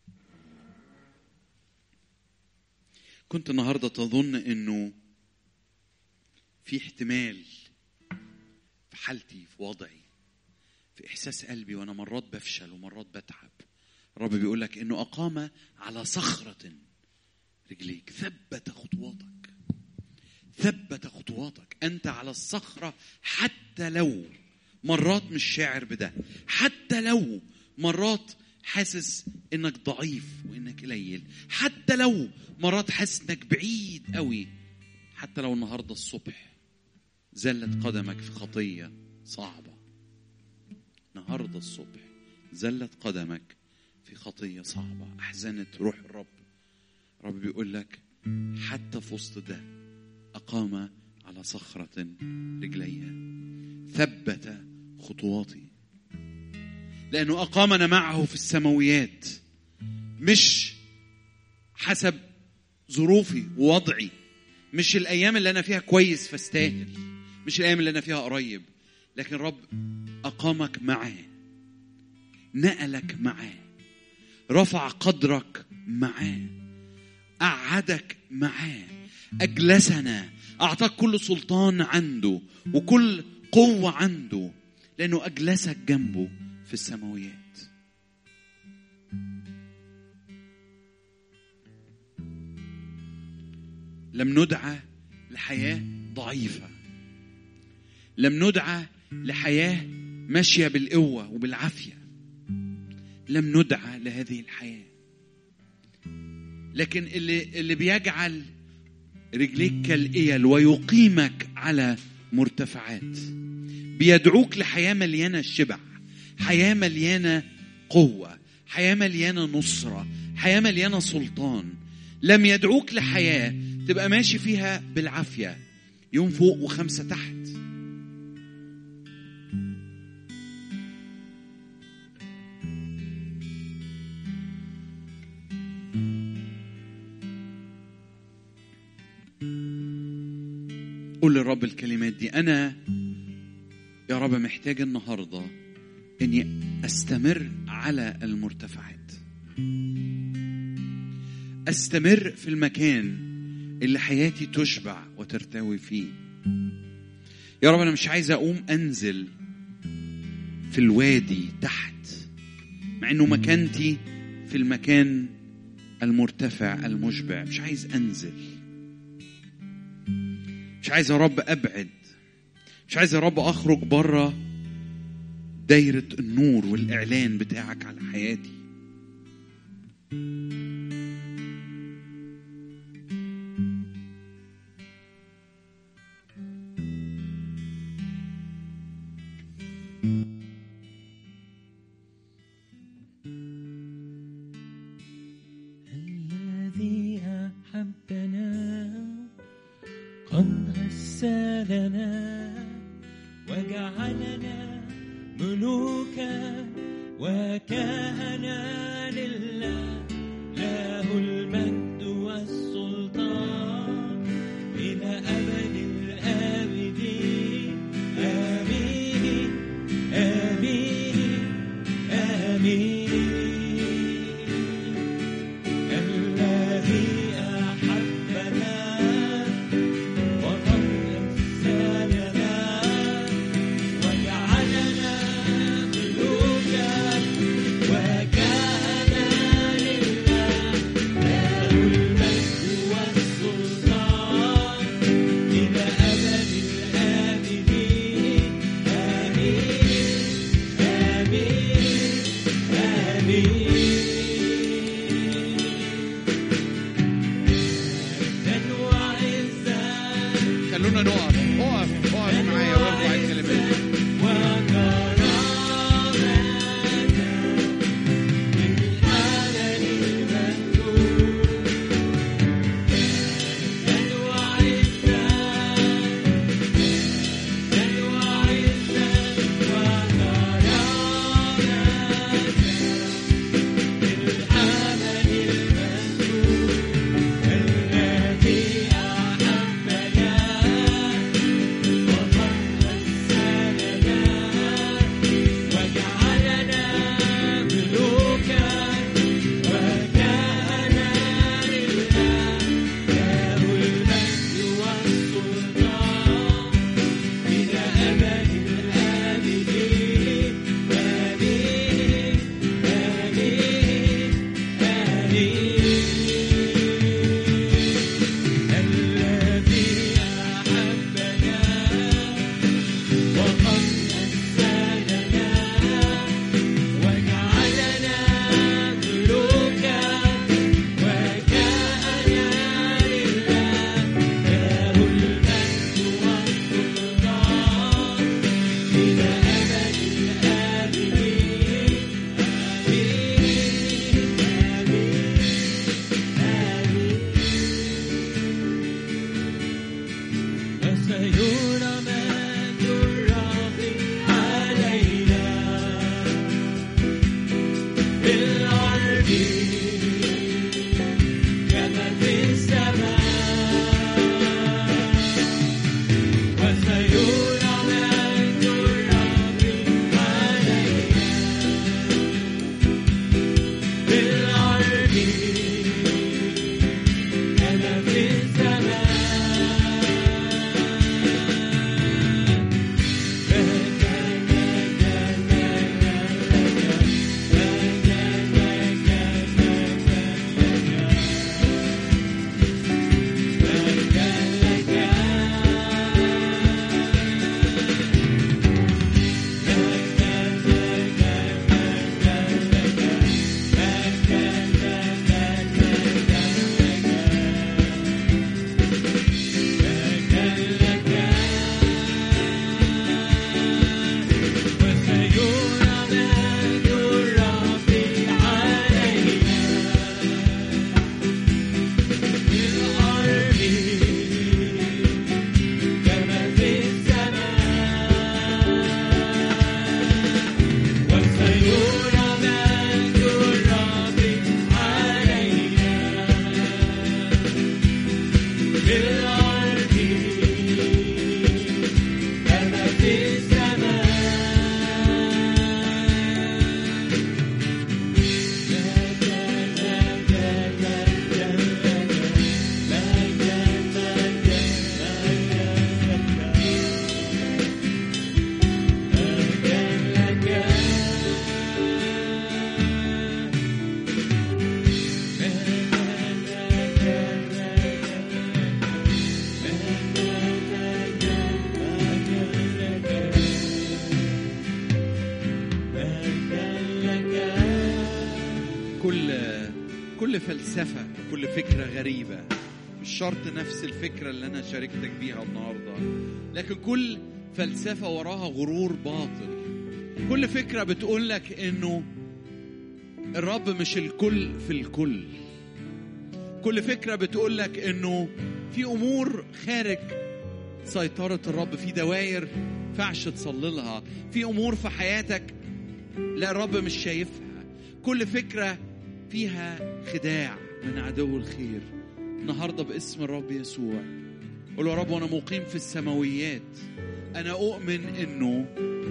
B: كنت النهارده تظن انه في احتمال في حالتي، في وضعي، في إحساس قلبي، وأنا مرات بفشل ومرات بتعب. الرب بيقول لك إنه أقام على صخرة رجليك، ثبت خطواتك، ثبت خطواتك. أنت على الصخرة، حتى لو مرات مش شاعر بده، حتى لو مرات حاسس إنك ضعيف وإنك قليل، حتى لو مرات حاسس إنك بعيد قوي، حتى لو النهاردة الصبح زلت قدمك في خطية صعبة، النهارده الصبح زلت قدمك في خطية صعبة، أحزنت روح الرب. الرب بيقول لك حتى في وسط ده أقام على صخرة رجلي، ثبت خطواتي، لأنه أقامنا معه في السماويات، مش حسب ظروفي ووضعي، مش الأيام اللي أنا فيها كويس فاستاهل، مش الأيام اللي أنا فيها قريب، لكن رب أقامك معاه، نقلك معاه، رفع قدرك معاه، أقعدك معاه، أجلسنا، أعطاك كل سلطان عنده وكل قوة عنده، لأنه أجلسك جنبه في السماويات. لم ندعى لحياة ضعيفة، لم ندعى لحياة ماشية بالقوة وبالعافية، لم ندعى لهذه الحياة. لكن اللي, اللي بيجعل رجليك كالإيل ويقيمك على مرتفعات، بيدعوك لحياة مليانة شبع، حياة مليانة قوة، حياة مليانة نصرة، حياة مليانة سلطان. لم يدعوك لحياة تبقى ماشي فيها بالعافية، يوم فوق وخمسة تحت. قول للرب الكلمات دي: أنا يا رب محتاج النهاردة أني أستمر على المرتفعات، أستمر في المكان اللي حياتي تشبع وترتوي فيه. يا رب أنا مش عايز أقوم أنزل في الوادي تحت، مع أنه مكانتي في المكان المرتفع المشبع. مش عايز أنزل، مش عايز يا رب أبعد، مش عايز يا رب أخرج برا دايرة النور والإعلان بتاعك على حياتي.
A: الذي أحبنا قد غسلنا وجعلنا ملوكا وكهنة لله، له المجد والسلطان إلى أبد الآبدين. آمين آمين آمين.
B: كل فلسفة كل فكرة غريبة، مش شرط نفس الفكرة اللي أنا شاركتك بيها النهاردة، لكن كل فلسفة وراها غرور باطل. كل فكرة بتقولك إنه الرب مش الكل في الكل. كل فكرة بتقولك إنه في أمور خارج سيطرة الرب، في دوائر فعش تصللها، في أمور في حياتك لا الرب مش شايفها. كل فكرة فيها خداع من عدو الخير. النهاردة باسم الرب يسوع قل يا رب وأنا مقيم في السماويات، أنا أؤمن إنه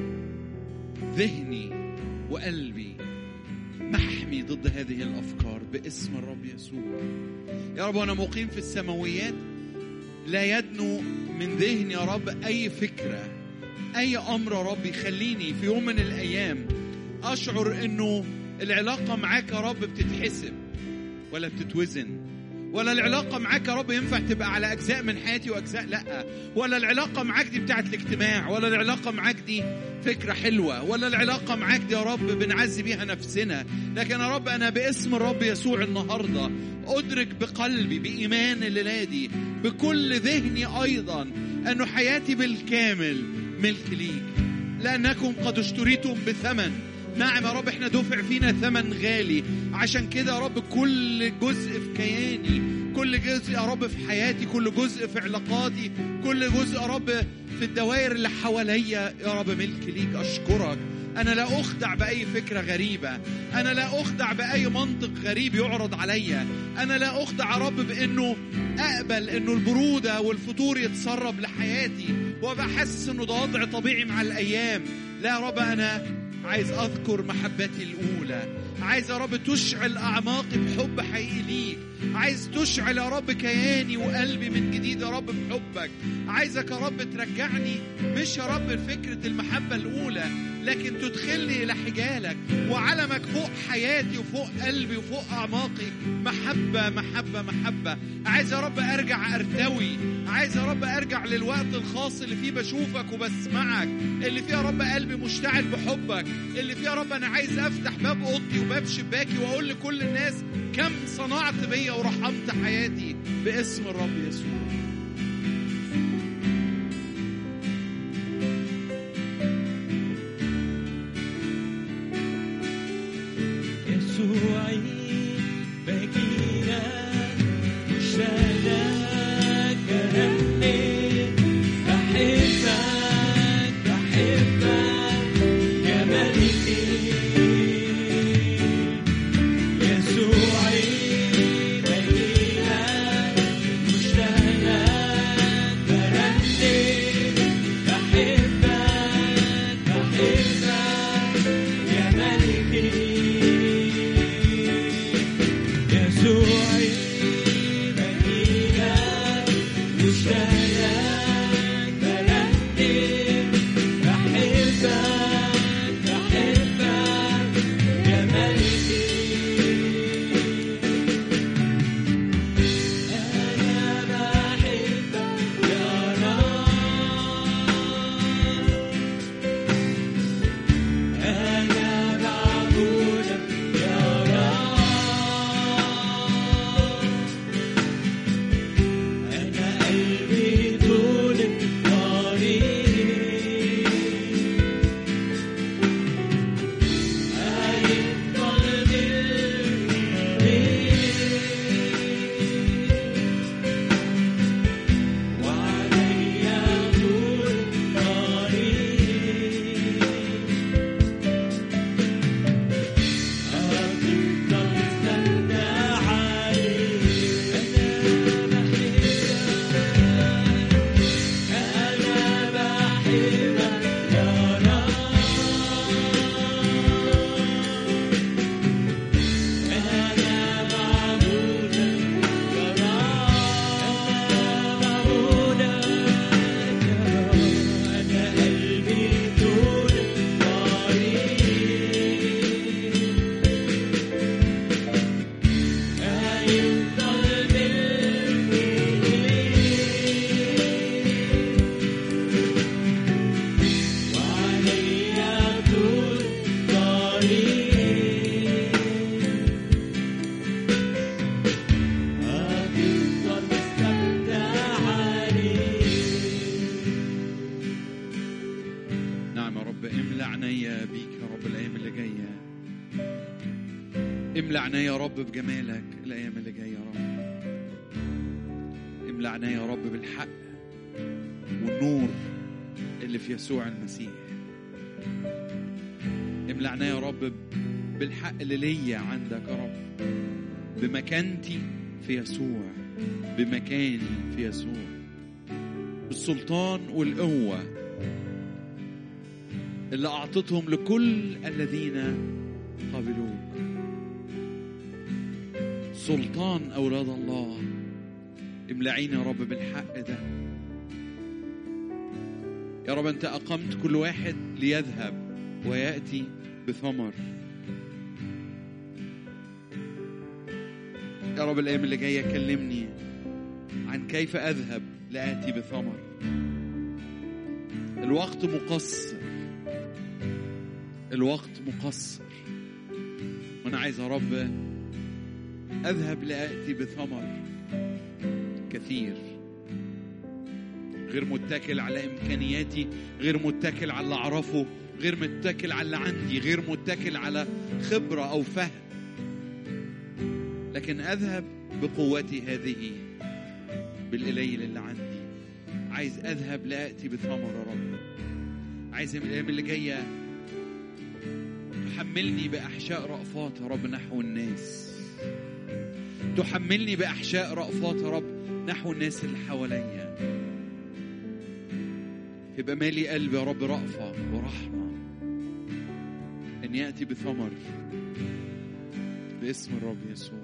B: ذهني وقلبي محمي ضد هذه الأفكار باسم الرب يسوع. يا رب وأنا مقيم في السماويات لا يدنو من ذهني يا رب أي فكرة أي أمر يا رب يخليني في يوم من الأيام أشعر إنه العلاقة معاك يا رب بتتحسب ولا بتتوزن، ولا العلاقة معاك يا رب ينفع تبقى على أجزاء من حياتي وأجزاء لأ، ولا العلاقة معاك دي بتاعت الاجتماع، ولا العلاقة معاك دي فكرة حلوة، ولا العلاقة معاك دي يا رب بنعزي بيها نفسنا. لكن يا رب أنا باسم الرب يسوع النهاردة أدرك بقلبي بإيمان الليلة دي بكل ذهني أيضا أنه حياتي بالكامل ملك ليك، لأنكم قد اشتريتم بثمن. نعم يا رب احنا دفع فينا ثمن غالي، عشان كده يا رب كل جزء في كياني، كل جزء يا رب في حياتي، كل جزء في علاقاتي، كل جزء يا رب في الدوائر اللي حواليا يا رب ملك ليك. أشكرك أنا لا أخدع بأي فكرة غريبة، أنا لا أخدع بأي منطق غريب يعرض عليا، أنا لا أخدع يا رب بأنه أقبل أنه البرودة والفتور يتسرب لحياتي وأبقى حاسس أنه ده وضع طبيعي مع الأيام. لا يا رب أنا عايز أذكر محبتي الأولى، عايز يا رب تشعل أعماقي بحب حقيقي ليك، عايز تشعل يا رب كياني وقلبي من جديد يا رب بحبك. عايزك يا رب ترجعني مش يا رب لفكرة المحبة الأولى، لكن تدخلني إلى حجالك وعلمك فوق حياتي وفوق قلبي وفوق أعماقي. محبة محبة محبة. عايز يا رب أرجع أرتوي، عايز يا رب أرجع للوقت الخاص اللي فيه بشوفك وبسمعك، اللي فيه يا رب قلبي مشتعل بحبك، اللي فيه يا رب أنا عايز أفتح باب أوضتي وباب شباكي وأقول لكل الناس كم صنعت بيا ورحمت حياتي باسم الرب يسوع.
A: يسوعي بكينا مشتاقك كأني بحبك بحبك يا ملكي. يسوعي
B: املعنا يا رب بجمالك الأيام اللي جاية يا رب. املعنا يا رب بالحق والنور اللي في يسوع المسيح. املعنا يا رب بالحق اللي ليا عندك يا رب، بمكانتي في يسوع، بمكاني في يسوع، بالسلطان والقوة اللي أعطتهم لكل الذين قبلوك. سلطان أولاد الله، املعينا يا رب بالحق ده يا رب. أنت أقمت كل واحد ليذهب ويأتي بثمر يا رب. الأيام اللي جاية كلمني عن كيف أذهب لآتي بثمر. الوقت مقصر، الوقت مقصر، وأنا عايز يا رب أذهب لآتي بثمر كثير، غير متكل على إمكانياتي، غير متكل على اللي أعرفه، غير متكل على اللي عندي، غير متكل على خبرة أو فهم، لكن أذهب بقوتي هذه، بالقليل اللي عندي. عايز أذهب لآتي بثمر يا رب. عايز الأيام اللي جاية تحملني بأحشاء رأفات يا رب نحو الناس، تحملني بأحشاء رأفات يا رب نحو الناس اللي حواليا. يبقى مالي قلبي يا رب رأفة ورحمة، أن يأتي بثمر باسم الرب يسوع.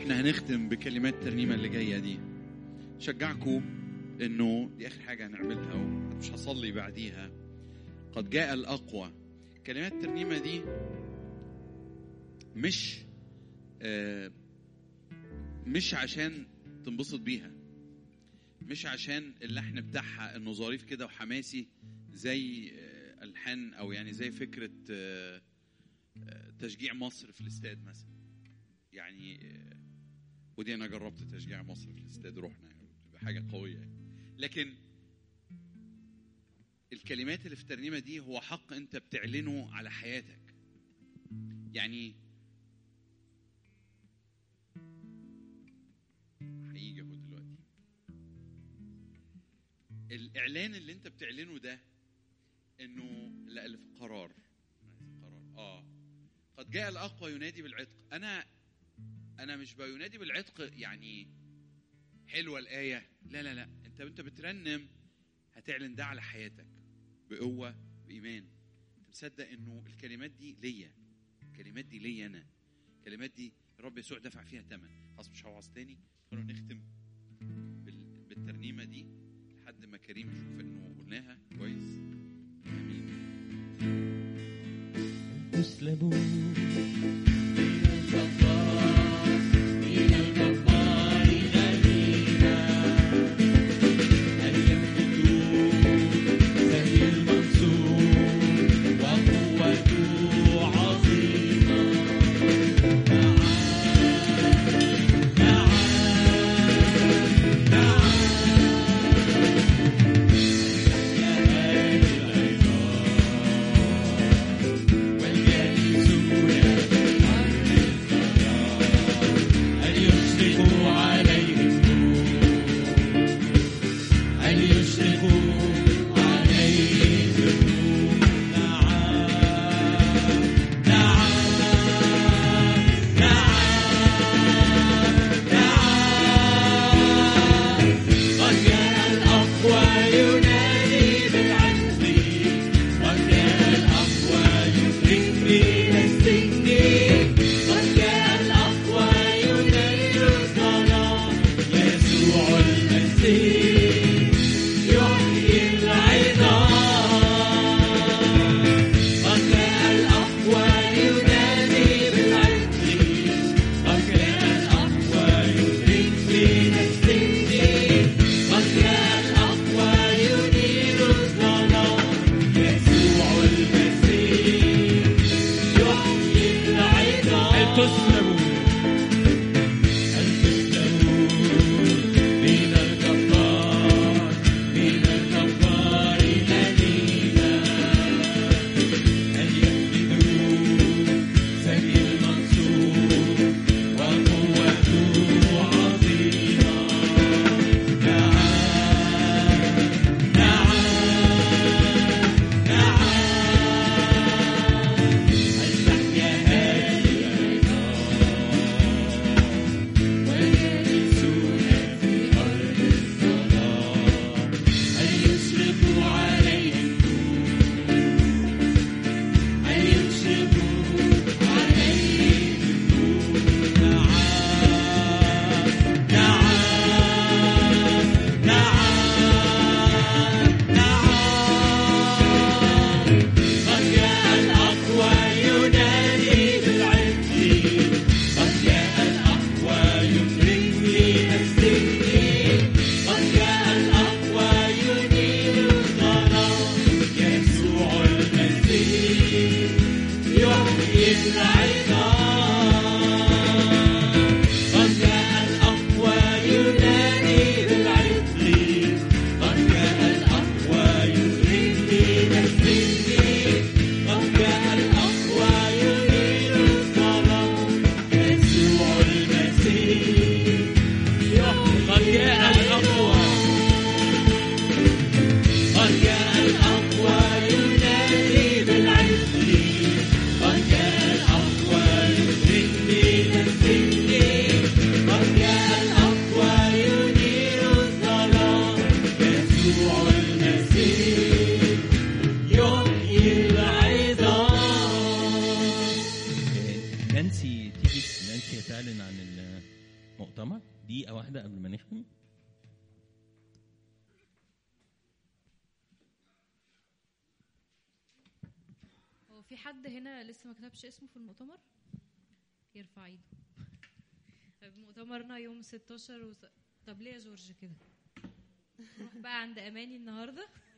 B: احنا هنختم بكلمات الترنيمة اللي جاية دي. شجعكم انه دي اخر حاجة هنعملها ومش هصلي بعديها. قد جاء الأقوى. كلمات الترنيمة دي مش آه مش عشان تنبسط بيها، مش عشان اللحن بتاعها انه ظريف كده وحماسي زي آه الحان او يعني زي فكرة آه آه تشجيع مصر في الاستاد مثلا. يعني آه ودي انا جربت تشجيع مصر في الاستاد، رحنا يعني بتبقى حاجة قوية يعني. لكن الكلمات اللي في الترنيمة دي هو حق انت بتعلنه على حياتك. يعني هيجي اهو دلوقتي الاعلان اللي انت بتعلنه ده انه لا اللي في قرار قرار اه قد جاء الاقوى ينادي بالعتق. انا انا مش بينادي بالعتق يعني حلوه الايه، لا لا لا، انت انت بترنم هتعلن ده على حياتك بقوه بايمان. انت مصدق انه الكلمات دي ليا، الكلمات دي ليا انا، الكلمات دي الرب يسوع دفع فيها ثمن. خلاص مش هوعظ تاني، خلونا نختم بالترنيمه دي لحد ما كريم يشوف انه قلناها كويس. امين.
A: تسلبوا
C: والجالسون
A: المؤتمر دقيقة واحدة قبل ما نختم.
C: هو في حد هنا لسه ما كتبش اسمه في المؤتمر؟ يرفع ايده. مؤتمرنا يوم ستاشر وس... طب ليه يا جورج كده؟ نروح بقى عند اماني النهارده.